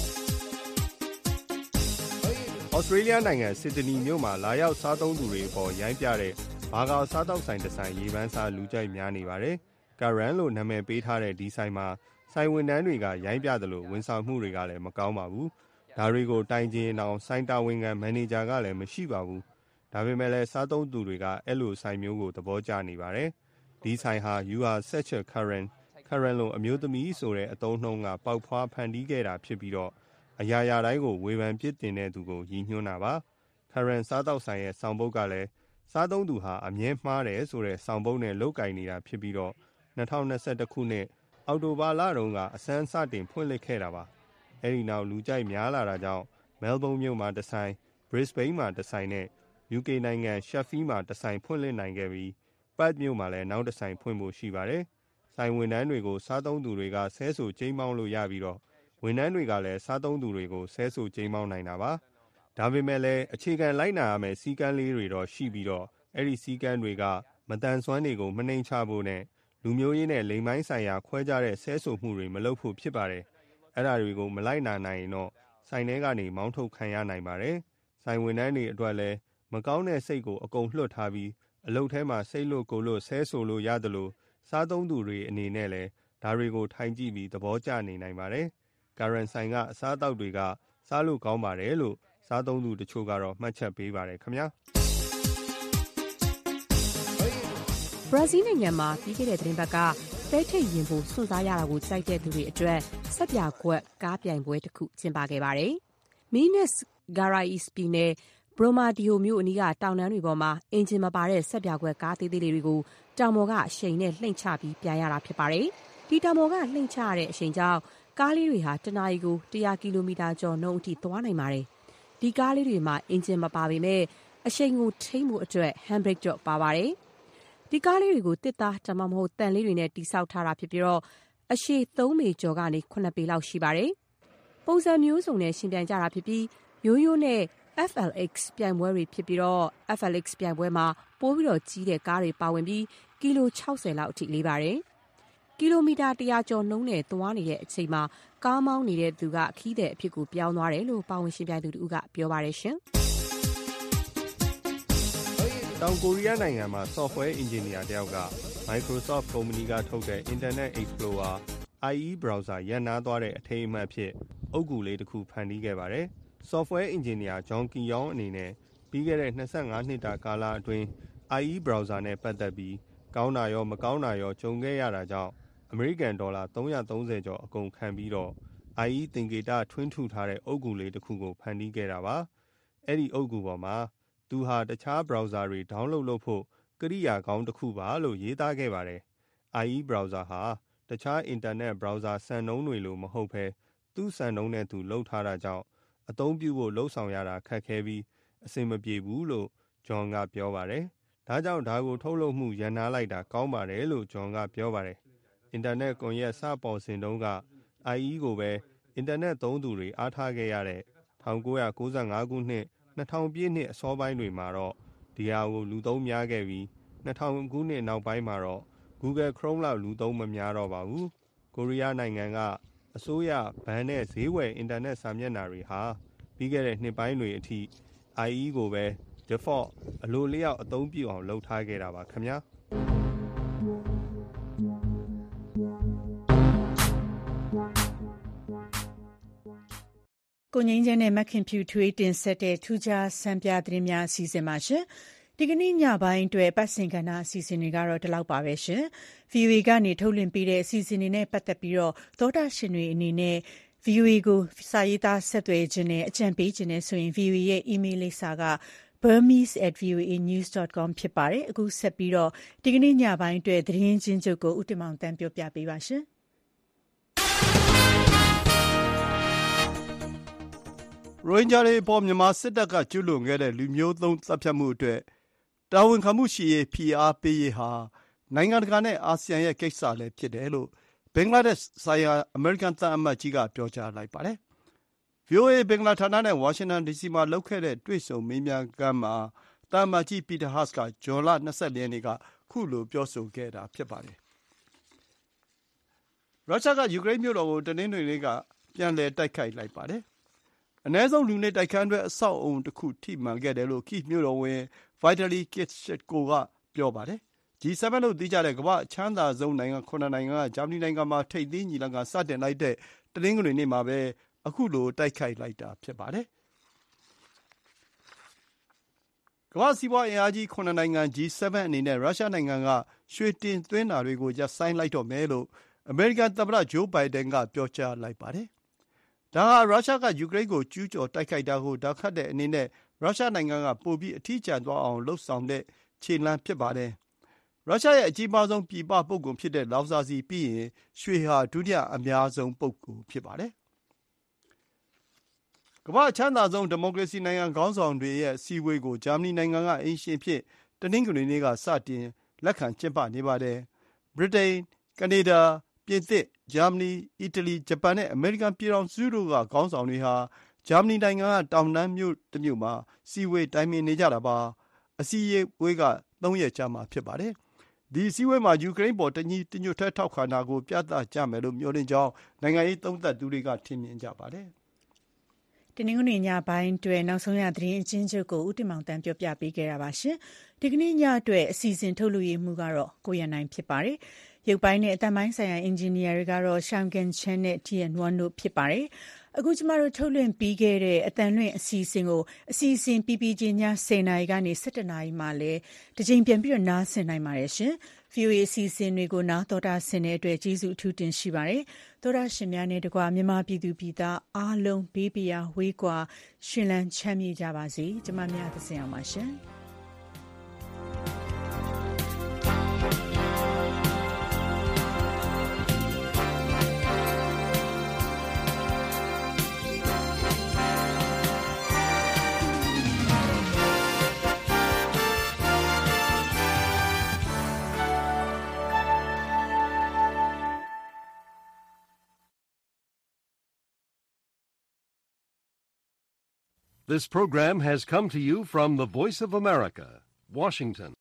ဩစတြေးလျနိုင်ငံစစ်ဒနီမြို့မှာလာရောက်စားသုံးသူတွေအပေါ်ရိုင်းပြတဲ့ဘာကာစားတောက်ဆိုင်တစ်ဆိုင်ရေပန်းစားလူကြိုက်များနေပါတယ်ကာရန်လို့နာမည်ပေးထားတဲ့ဒီဆိုင်မှာဆိုင်ဝန်ထမ်းတွေကရိုင်းပြသလိုဝန်ဆောင်မှုတွေကလည်းမကောင်းပါဘူး။ဒါတွေကိုတိုင်ကျင်အောင်ဆိုင်တာဝန်ခံမန်နေဂျာကလည်းမရှိပါဘူး။ဒါပေမဲ့လည်းစားသုံးသူတွေကအဲ့လိုဆိုင်မျိုးကိုသဘောကျနေပါတယ်။ဒီဆိုင်ဟာ You are such a Karen Karen လို့အမျိုးသမီးဆိုတဲ့အသုံးနှုန်းကပေါက်ဖွားဖန်တီးခဲ့တာဖြစ်ပြီးတော့အရာရာတိုင်းကိုဝေဖန်ပြစ်တင်တဲ့သူကိုရည်ညွှန်းတာပါ။ Karen စားတောက်ဆိုင်ရဲ့ဆောင်ပုဒ်ကလည်းစားသုံးသူဟာအမြဲမှားတယ်ဆိုတဲ့ဆောင်ပုဒ်နဲ့လုပ်ကင်နေတာဖြစ်ပြီးတော့၂၀၂၁ခုနှစ်အော်တိုဘာလတုန်းကအစမ်းစတင်ဖွင့်လှစ်ခဲ့တာပါအဲဒီနောက်လူကြိုက်များလာတာကြောင့်မဲလ်ဘုန်းမြို့မှာတစ်ဆိုင် Brisbane မှာတစ်ဆိုင်နဲ့ ယူကေ နိုင်ငံ Sheffield မှာတစ်ဆိုင်ဖွင့်လှစ်နိုင်ခဲ့ပြီး Perth မြို့မှာလည်းနောက်တစ်ဆိုင်ဖွင့်ဖို့ရှိပါတယ်ဆိုင်ဝန်ထမ်းတွေကိုစားသုံးသူတွေကဆဲဆိုကျိမ်းမောင်းလို့ရပြီးတော့ဝန်ထမ်းတွေကလည်းစားသုံးသူတွေကိုဆဲဆိုကျိမ်းမောင်းနိုင်တာပါဒါပေမဲ့လည်းအခြေခံလိုက်နာရမယ့်စည်းကမ်းလေးတွေတော့ရှိပြီးတော့အဲ့ဒီစည်းကမ်းတွေကမတန်ဆွမ်းတွေကိုမနှိမ်ချဖို့နဲ့လူမျိုးရေးနဲ့လိင်ပိုင်းဆိုင်ရာခွဲခြားတဲ့ဆဲဆိုမှုတွေမလုပ်ဖို့ဖြစ်ပါတယ်။အဲ့ဒါတွေကိုမလိုက်နာနိုင်ရင်တော့ဆိုင်ထဲကနေမောင်းထုတ်ခံရနိုင်ပါတယ်။ဆိုင်ဝန်ထမ်းတွေအတွက်လည်းမကောင်းတဲ့စိတ်ကိုအကုန်လွှတ်ထားပြီးအလုပ်ထဲမှာစိတ်လွတ်ကိုယ်လွတ်ဆဲဆိုလို့ရတယ်လို့စားသုံးသူတွေအနေနဲ့လည်းဒါတွေကိုထိုင်ကြည့်ပြီးသဘောကျနေနိုင်ပါတယ်။ Karen ဆိုင်ကအစားအသောက်တွေကစားလို့ကောင်းပါတယ်လို့စားသုံးသူတချို့ကတော့မှတ်ချက်ပေးပါတယ်ခင်ဗျာ။ဘရာဇီးနိုင်ငံမှာပြီးခဲ့တဲ့သတင်းပတ်ကပဲထိတ်ရင်ဖို့စွန့်စားရတာကိုကြိုက်တဲ့သူတွေအတွက်ဆက်ပြကွက်ကားပြိုင်ပွဲတစ်ခုကျင်းပခဲ့ပါတယ်။ Minas Gerais ပြည်နယ်ဘရိုမာဒီယိုမြို့အနီးကတောင်တန်းတွေပေါ်မှာအင်ဂျင်မပါတဲ့ဆက်ပြကွက်ကားသေးသေးလေးတွေကိုတောင်ပေါ်ကအရှိန်နဲ့လှိမ့်ချပြီးပြန်ရတာဖြစ်ပါတယ်။ဒီတောင်ပေါ်ကလှိမ့်ချရတဲ့အရှိန်ကြောင့်ကားလေးတွေဟာတနာရီကို၁၀၀ကီလိုမီတာကျော်နှုန်းအထိသွားနိုင်ပါတယ်။ဒီကားလေးတွေမှာအင်ဂျင်မပါပေမဲ့အရှိန်ကိုထိန်းမှုအတွက် handbrake တော့ပါပါတယ်။ဒီကားလေးတွေကိုတစ်သားဒါမှမဟုတ်တန်လေးတွေနဲ့တိစောက်ထားတာဖြစ်ပြီးတော့အရှည်သုံးပေကျော်ကနေခုနှစ်ပေလောက်ရှိပါတယ်။ပုံစံမျိုးစုံနဲ့ရှင်ပြိုင်ကြတာဖြစ်ပြီးရိုးရိုးနဲ့ F L X ပြိုင်ပွဲတွေဖြစ်ပြီးတော့ F L X ပြိုင်ပွဲမှာပိုးပြီးတော့ကြီးတဲ့ကားတွေပါဝင်ပြီးကီလို၆၀လောက်အထိလေးပါတယ်။ကီလိုမီတာ၁၀၀ကျော်နှုန်းနဲ့သွားနေတဲ့အချိန်မှာကားမောင်းနေတဲ့သူကခီးတဲ့အဖြစ်ကိုပြောင်းသွားတယ်လို့ပါဝင်ရှင်ပြိုင်သူတို့ကပြောပါတယ်ရှင်။တောင်ကိုရီးယားနိုင်ငံမှာ software engineer တယောက်က Microsoft ကုမ္ပဏီကထုတ်တဲ့ Internet Explorer I E browser ရပ်နားသွားတဲ့အထိမ်းအမှတ်အဖြစ်အုတ်ဂူလေးတစ်ခုဖန်တီးခဲ့ပါတယ်။ software engineer John Ki-yong အနေနဲ့ပြီးခဲ့တဲ့၂၅နှစ်တာကာလအတွင်း I E browser နဲ့ပတ်သက်ပြီးကောင်းတာရောမကောင်းတာရောကြုံခဲ့ရတာကြောင့်အမေရိကန်ဒေါ်လာ၃၃၀ကျော်အကုန်ခံပြီးတော့ I E သင်္ကေတထွင်းထူထားတဲ့အုတ်ဂူလေးတစ်ခုကိုဖန်တီးခဲ့တာပါ။အဲ့ဒီအုတ်ဂူပေါ်မှာသူဟာတခြား browser တွေ download လုပ်ဖို့ကိရိယာကောင်းတစ်ခုပါလို့ရေးသားခဲ့ပါတယ်။ I E browser ဟာတခြား internet browser စံနှုန်းတွေလိုမဟုတ်ဘဲသူ့စံနှုန်းနဲ့သူလှုပ်ထားတာကြောင့်အသုံးပြုဖို့လှုပ်ဆောင်ရတာခက်ခဲပြီးအဆင်မပြေဘူးလို့ John ကပြောပါတယ်။ဒါကြောင့်ဒါကိုထုတ်လုပ်မှုရန်နာလိုက်တာကောင်းပါတယ်လို့ John ကပြောပါတယ်။ internet ကွန်ရက်စပေါ်စဉ်တုန်းက I E ကိုပဲ internet သုံးသူတွေအားထားခဲ့ရတဲ့၁၉၉၅ခုနှစ်၂၀၀၀ပြည့်နှစ်အစောပိုင်းတွေမှာတော့ဒီဟာကိုလူသုံးများခဲ့ပြီး၂၀၀၀ခုနှစ်နောက်ပိုင်းမှာတော့ Google Chrome လောက်လူသုံးမများတော့ပါဘူး။ကိုရီးယားနိုင်ငံကအစိုးရဘဏ်နဲ့ဈေးဝယ်အင်တာနက်စာမျက်နှာတွေဟာပြီးခဲ့တဲ့နှစ်ပိုင်းတွေအထိ I E ကိုပဲ default အလိုလျောက်အသုံးပြုအောင်လုပ်ထားခဲ့တာပါခင်ဗျာ။ကိုငိမ့်ချမ်းနဲ့မခင်ဖြူထွေးတင်ဆက်တဲ့ထူးခြားစံပြသတင်းများအစီအစဉ်ပါရှင်။ဒီကနေ့ညပိုင်းအတွက်ပတ်စင်ကဏ္ဍအစီအစဉ်တွေကတော့ဒီလောက်ပါပဲရှင်။ V O A ကနေထုတ်လွှင့်ပေးတဲ့အစီအစဉ်တွေနဲ့ပတ်သက်ပြီးတော့သောတာရှင်တွေအနေနဲ့ V O A ကိုစာရေးသားဆက်သွယ်ခြင်းနဲ့အကြံပေးခြင်းနဲ့ဆိုရင် V O A ရဲ့ email လိပ်စာက burmese at voa news dot com ဖြစ်ပါတယ်။အခုဆက်ပြီးတော့ဒီကနေ့ညပိုင်းအတွက်သတင်းချင်းချုပ်ကိုဦးတင်မောင်တန်းပြောပြပေးပါရှင်။ရိုဟင်ဂျာတွေအပေါ်မြန်မာစစ်တပ်ကကျူးလွန်ခဲ့တဲ့လူမျိုးသုဉ်းသတ်ဖြတ်မှုအတွက်တာဝန်ခံမှုရှိရေးဖိအားပေးရေးဟာနိုင်ငံတကာနဲ့အာဆီယံရဲ့ကိစ္စလည်းဖြစ်တယ်လို့ဘင်္ဂလားဒေ့ရှ်ဆိုင်ရာအမေရိကန်သံအမတ်ကြီးကပြောကြားလိုက်ပါတယ်။ V O A ဘင်္ဂလားဌာနနဲ့ဝါရှင်တန်ဒီစီမှာလုပ်ခဲ့တဲ့တွေ့ဆုံမေးမြန်းခန်းမှာသံအမတ်ကြီး Peter Hart ကဇွန်လ၂၄ရက်နေ့ကခုလိုပြောဆိုခဲ့တာဖြစ်ပါတယ်။ရုရှားကယူကရိန်းမြို့တော်ကိုတနင်္ဂနွေနေ့ကပြန်လည်တိုက်ခိုက်လိုက်ပါတယ်။အနည်းဆုံးလူနေတိုက်ခန်းတွဲအဆောက်အအုံတစ်ခုထိမှန်ခဲ့တယ်လို့ Kyiv မြို့တော်ဝန် Vitaly Klitschko ကပြောပါတယ်။ ဂျီ 7 လို့သိကြတဲ့ကမ္ဘာ့အချမ်းသာဆုံးနိုင်ငံခုနစ်နိုင်ငံကဂျာမနီနိုင်ငံမှာထိပ်သီးညီလာခံစတင်လိုက်တဲ့တနင်္ဂနွေနေ့မှာပဲအခုလိုတိုက်ခိုက်လိုက်တာဖြစ်ပါတယ်။ကမ္ဘာ့စီးပွားအင်အားကြီးခုနစ်နိုင်ငံ ဂျီ 7 အနေနဲ့ရုရှားနိုင်ငံကရွှေတင်သွင်းတာတွေကိုရပ်ဆိုင်းလိုက်တော့မယ်လို့အမေရိကန်သမ္မတဂျိုးဘိုင်ဒန်ကပြောကြားလိုက်ပါတယ်။ဒါဟာရုရှားကယူကရိန်းကိုကျူးကျော်တိုက်ခိုက်တာကိုဒါခတ်တဲ့အနေနဲ့ရုရှားနိုင်ငံကပိုပြီးအထီးကျန်သွားအောင်လှုံ့ဆော်တဲ့ခြေလှမ်းဖြစ်ပါတယ်။ရုရှားရဲ့အကြီးမားဆုံးပြည်ပပို့ကုန်ဖြစ်တဲ့လောင်စာဆီပြီးရင်ရွှေဟာဒုတိယအများဆုံးပို့ကုန်ဖြစ်ပါတယ်။ကမ္ဘာ့အချမ်းသာဆုံးဒီမိုကရေစီနိုင်ငံခေါင်းဆောင်တွေရဲ့အစည်းအဝေးကိုဂျာမနီနိုင်ငံကအိမ်ရှင်အဖြစ်တနင်္ဂနွေနေ့ကစတင်လက်ခံကျင်းပနေပါတယ်။ဗြိတိန်၊ကနေဒါ၊ပြင်သစ်၊ဂျာမနီ၊အီတလီ၊ဂျပန်နဲ့အမေရိကန်ပြည်ထောင်စုတို့ကခေါင်းဆောင်တွေဟာဂျာမနီနိုင်ငံကတောင်တန်းမြို့တစ်မြို့မှာစည်းဝေးတိုင်ပင်နေကြတာပါ။အစည်းအဝေးကသုံးရက်ကြာမှာဖြစ်ပါတယ်။ဒီအစည်းအဝေးမှာယူကရိန်းပေါ်တညီတညွတ်တည်းထောက်ခံတာကိုပြသကြမယ်လို့မျှော်လင့်ကြောင်းနိုင်ငံရေးသုံးသပ်သူတွေကထင်မြင်ကြပါတယ်။တနင်္ဂနွေညပိုင်းအတွက်နောက်ဆုံးရသတင်းအချင်းချုပ်ကိုဦးတင်မောင်တန်းပြောပြပေးခဲ့တာပါရှင်။ဒီကနေ့ညအတွက်အစီအစဉ်ထုတ်လွှင့်ရမှုကတော့ကိုရန်နိုင်ဖြစ်ပါတယ်။ရုပ်ပိုင်းနဲ့အသံပိုင်းဆိုင်ရာအင်ဂျင်နီယာတွေကတော့ Shang Gan Chen နဲ့ Tian Wan တို့ဖြစ်ပါတယ်။အခုကျမတို့ထုတ်လွှင့်ပြီးခဲ့တဲ့အတန်လွင့်အစီအစဉ်ကိုအစီအစဉ်ပြီးပြီးချင်းည10နာရီကနေ17နာရီမှလည်းတစ်ချိန်ပြန်ပြီးတော့နားဆင်နိုင်ပါတယ်ရှင်။ဗွီအိုအေ အစီအစဉ်တွေကိုနားတော်တာဆင်တဲ့အတွက်ကျေးဇူးအထူးတင်ရှိပါတယ်။တော်တာရှင်များနဲ့တကွမြန်မာပြည်သူပြည်သားအားလုံးဘေးပရာဝေးကွာရှင်လန်းချမ်းမြေ့ကြပါစေ။ကျမများသစဉ်အောင်ပါရှင်။ This program has come to you from the Voice of America, Washington.